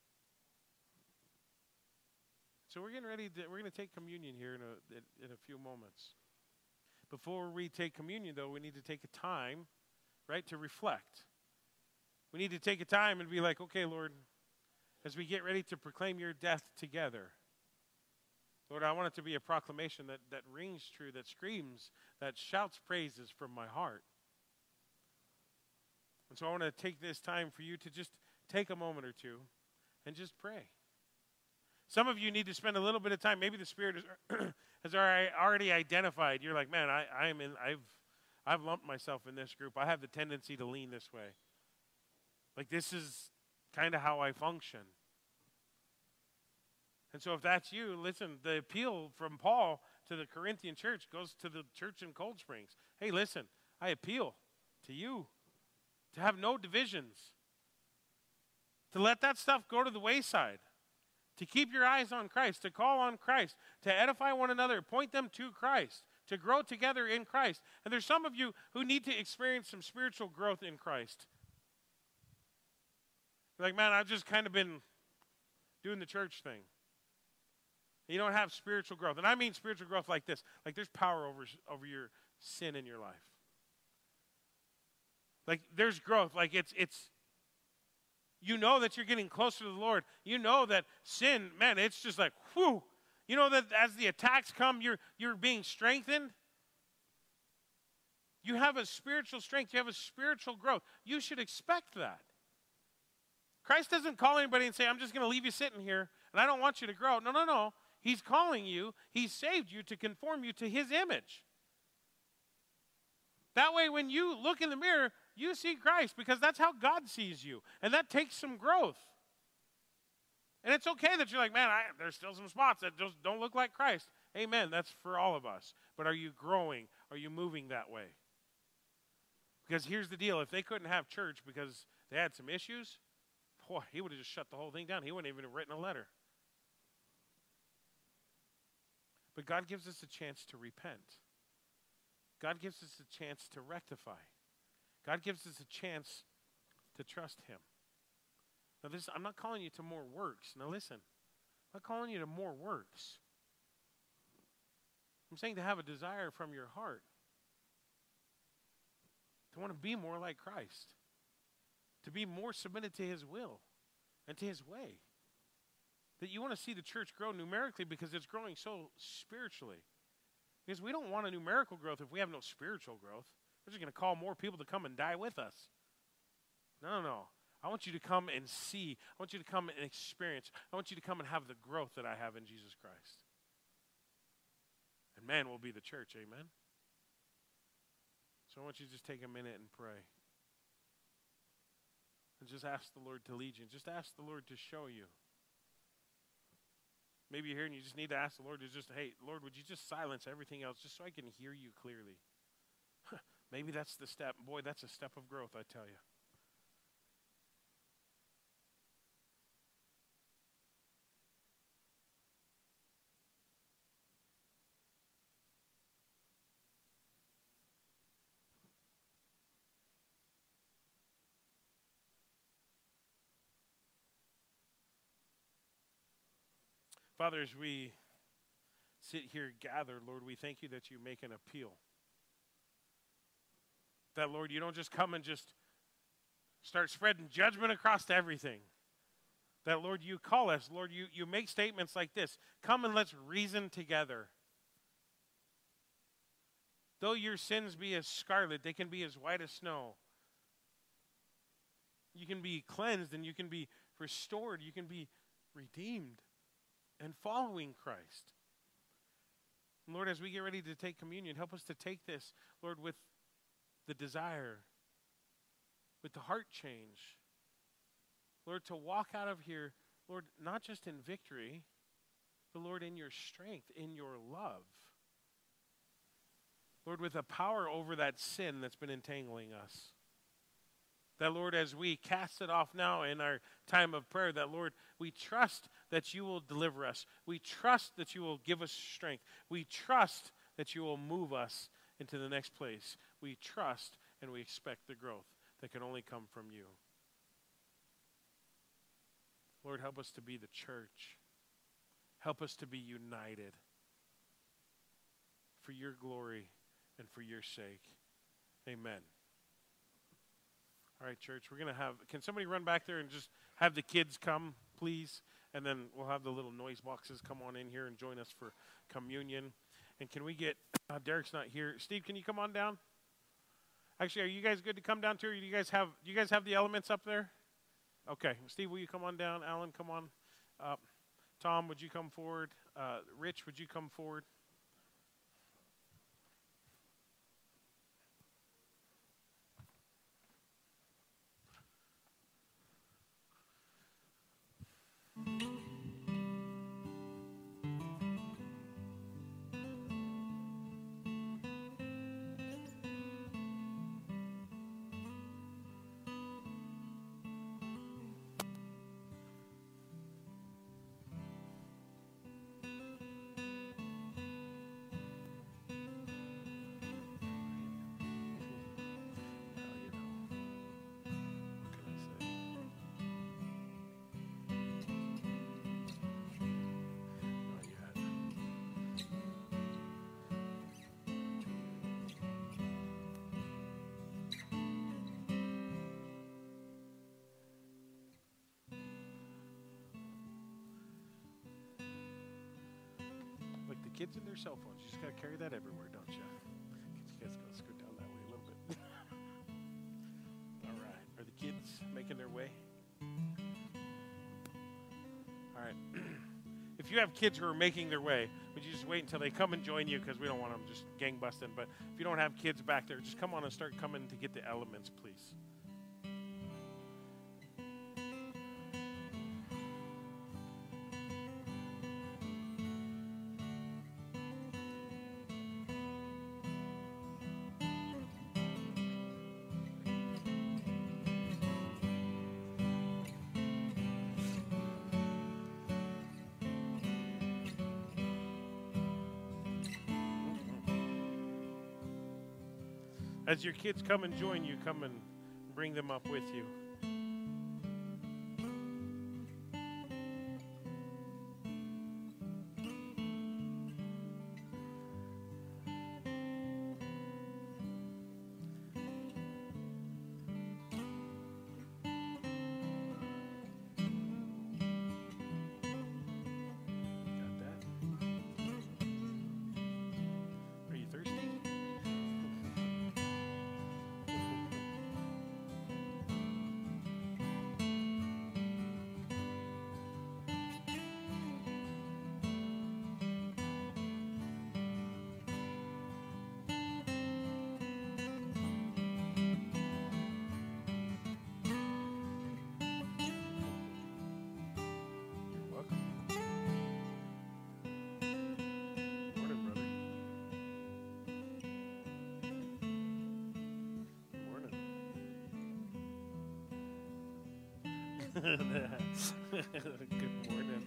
So we're getting ready to, we're going to take communion here in a, in a few moments. Before we take communion, though, we need to take a time, right, to reflect. We need to take a time and be like, okay, Lord, as we get ready to proclaim your death together, Lord, I want it to be a proclamation that, that rings true, that screams, that shouts praises from my heart. And so I want to take this time for you to just take a moment or two and just pray. Some of you need to spend a little bit of time. Maybe the Spirit is, has already identified. You're like, man, I, I'm in, I've, I've lumped myself in this group. I have the tendency to lean this way. Like, this is kind of how I function. And so if that's you, listen, the appeal from Paul to the Corinthian church goes to the church in Cold Springs. Hey, listen, I appeal to you to have no divisions, to let that stuff go to the wayside, to keep your eyes on Christ, to call on Christ, to edify one another, point them to Christ, to grow together in Christ. And there's some of you who need to experience some spiritual growth in Christ. You're like, man, I've just kind of been doing the church thing. You don't have spiritual growth. And I mean spiritual growth like this. Like, there's power over, over your sin in your life. Like, there's growth. Like, it's, it's, you know that you're getting closer to the Lord. You know that sin, man, it's just like, whew. You know that as the attacks come, you're, you're being strengthened. You have a spiritual strength. You have a spiritual growth. You should expect that. Christ doesn't call anybody and say, I'm just going to leave you sitting here, and I don't want you to grow. No, no, no. He's calling you. He saved you to conform you to his image. That way, when you look in the mirror, you see Christ, because that's how God sees you. And that takes some growth. And it's okay that you're like, man, I, there's still some spots that just don't look like Christ. Amen. That's for all of us. But are you growing? Are you moving that way? Because here's the deal. If they couldn't have church because they had some issues, boy, he would have just shut the whole thing down. He wouldn't even have written a letter. But God gives us a chance to repent. God gives us a chance to rectify. God gives us a chance to trust him. Now, this, I'm not calling you to more works. Now, listen. I'm not calling you to more works. I'm saying to have a desire from your heart to want to be more like Christ, to be more submitted to his will and to his way. That you want to see the church grow numerically because it's growing so spiritually. Because we don't want a numerical growth if we have no spiritual growth. We're just going to call more people to come and die with us. No, no, no. I want you to come and see. I want you to come and experience. I want you to come and have the growth that I have in Jesus Christ. And man will be the church, amen? So I want you to just take a minute and pray. And just ask the Lord to lead you. Just ask the Lord to show you. Maybe you're here and you just need to ask the Lord to just, hey, Lord, would you just silence everything else just so I can hear you clearly? Maybe that's the step. Boy, that's a step of growth, I tell you. Father, as we sit here gathered, Lord, we thank you that you make an appeal. That, Lord, you don't just come and just start spreading judgment across to everything. That, Lord, you call us. Lord, you, you make statements like this. Come and let's reason together. Though your sins be as scarlet, they can be as white as snow. You can be cleansed and you can be restored. You can be redeemed. And following Christ. And Lord, as we get ready to take communion, help us to take this, Lord, with the desire, with the heart change. Lord, to walk out of here, Lord, not just in victory, but Lord, in your strength, in your love. Lord, with a power over that sin that's been entangling us. That, Lord, as we cast it off now in our time of prayer, that, Lord, we trust that you will deliver us. We trust that you will give us strength. We trust that you will move us into the next place. We trust and we expect the growth that can only come from you. Lord, help us to be the church. Help us to be united for your glory and for your sake. Amen. All right, church, we're going to have, can somebody run back there and just have the kids come, please? And then we'll have the little noise boxes come on in here and join us for communion. And can we get, uh, Derek's not here. Steve, can you come on down? Actually, are you guys good to come down too? Or do you guys have, do you guys have the elements up there? Okay. Steve, will you come on down? Alan, come on up. Tom, would you come forward? Uh, Rich, would you come forward? kids and their cell phones. You just got to carry that everywhere, don't you? You guys got to scoot down that way a little bit. All right. Are the kids making their way? All right. If you have kids who are making their way, would you just wait until they come and join you, because we don't want them just gang busting. But if you don't have kids back there, just come on and start coming to get the elements, please. As your kids come and join you, come and bring them up with you. Got that? Are you thirsty? Good morning.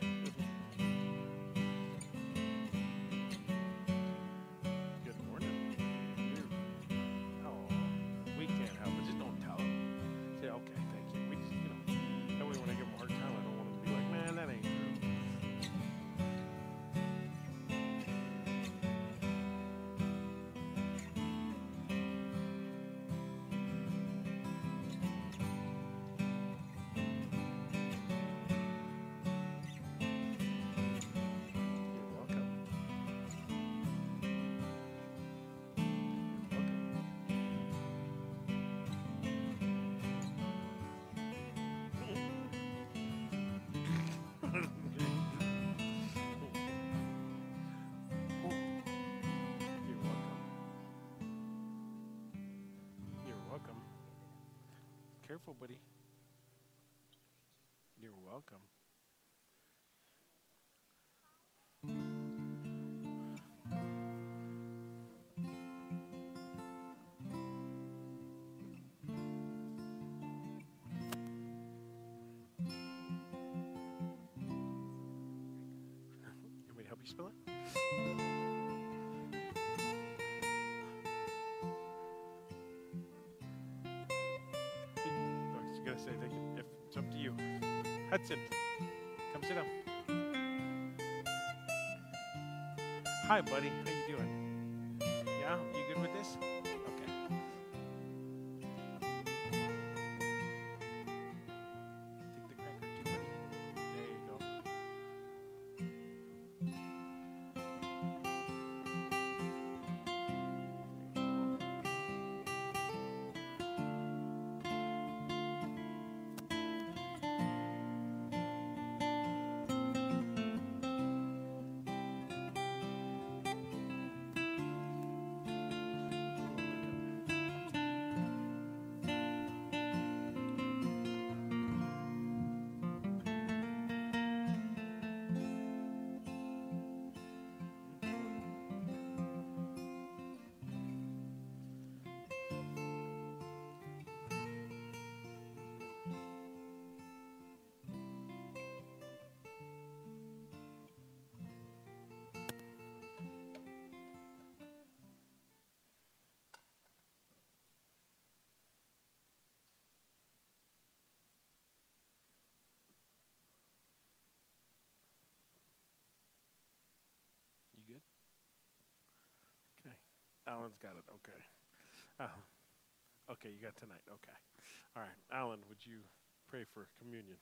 Good morning. Oh, we can't help it. Just don't tell them. Say, okay, thank you. We just, you know, that way when I give them a hard time, I don't want them to be like, man, that ain't true. Careful, buddy. You're welcome. You want me to help you spill it? Say they can, if it's up to you. Hudson, come sit down. Hi, buddy. How you doing? Yeah, you good with this? Okay. Take the cracker too, buddy. There you go. Good? Okay. Alan's got it. Okay. Uh, okay, you got tonight. Okay. All right. Alan, would you pray for communion?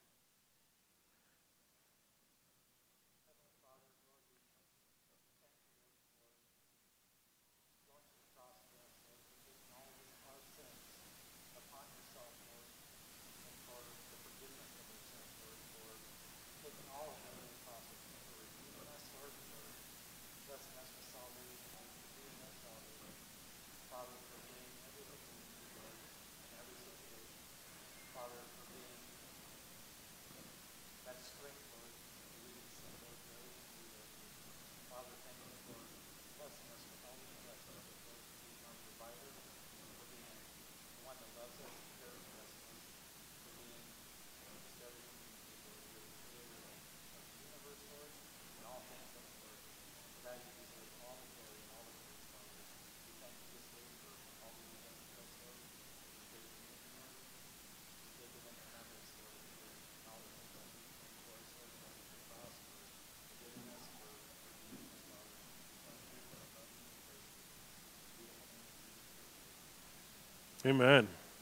Amen.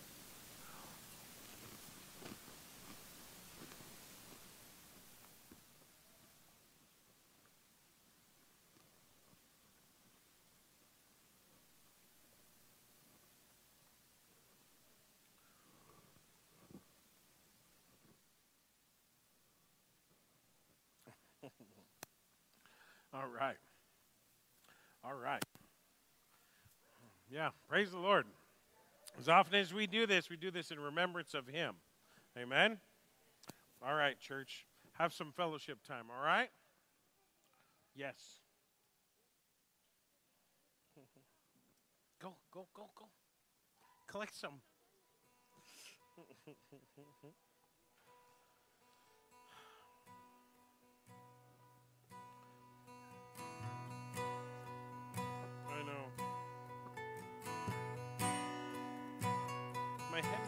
All right. All right. Yeah, praise the Lord. As often as we do this, we do this in remembrance of him. Amen? All right, church. Have some fellowship time, all right? Yes. Go, go, go, go. Collect some. I know. My head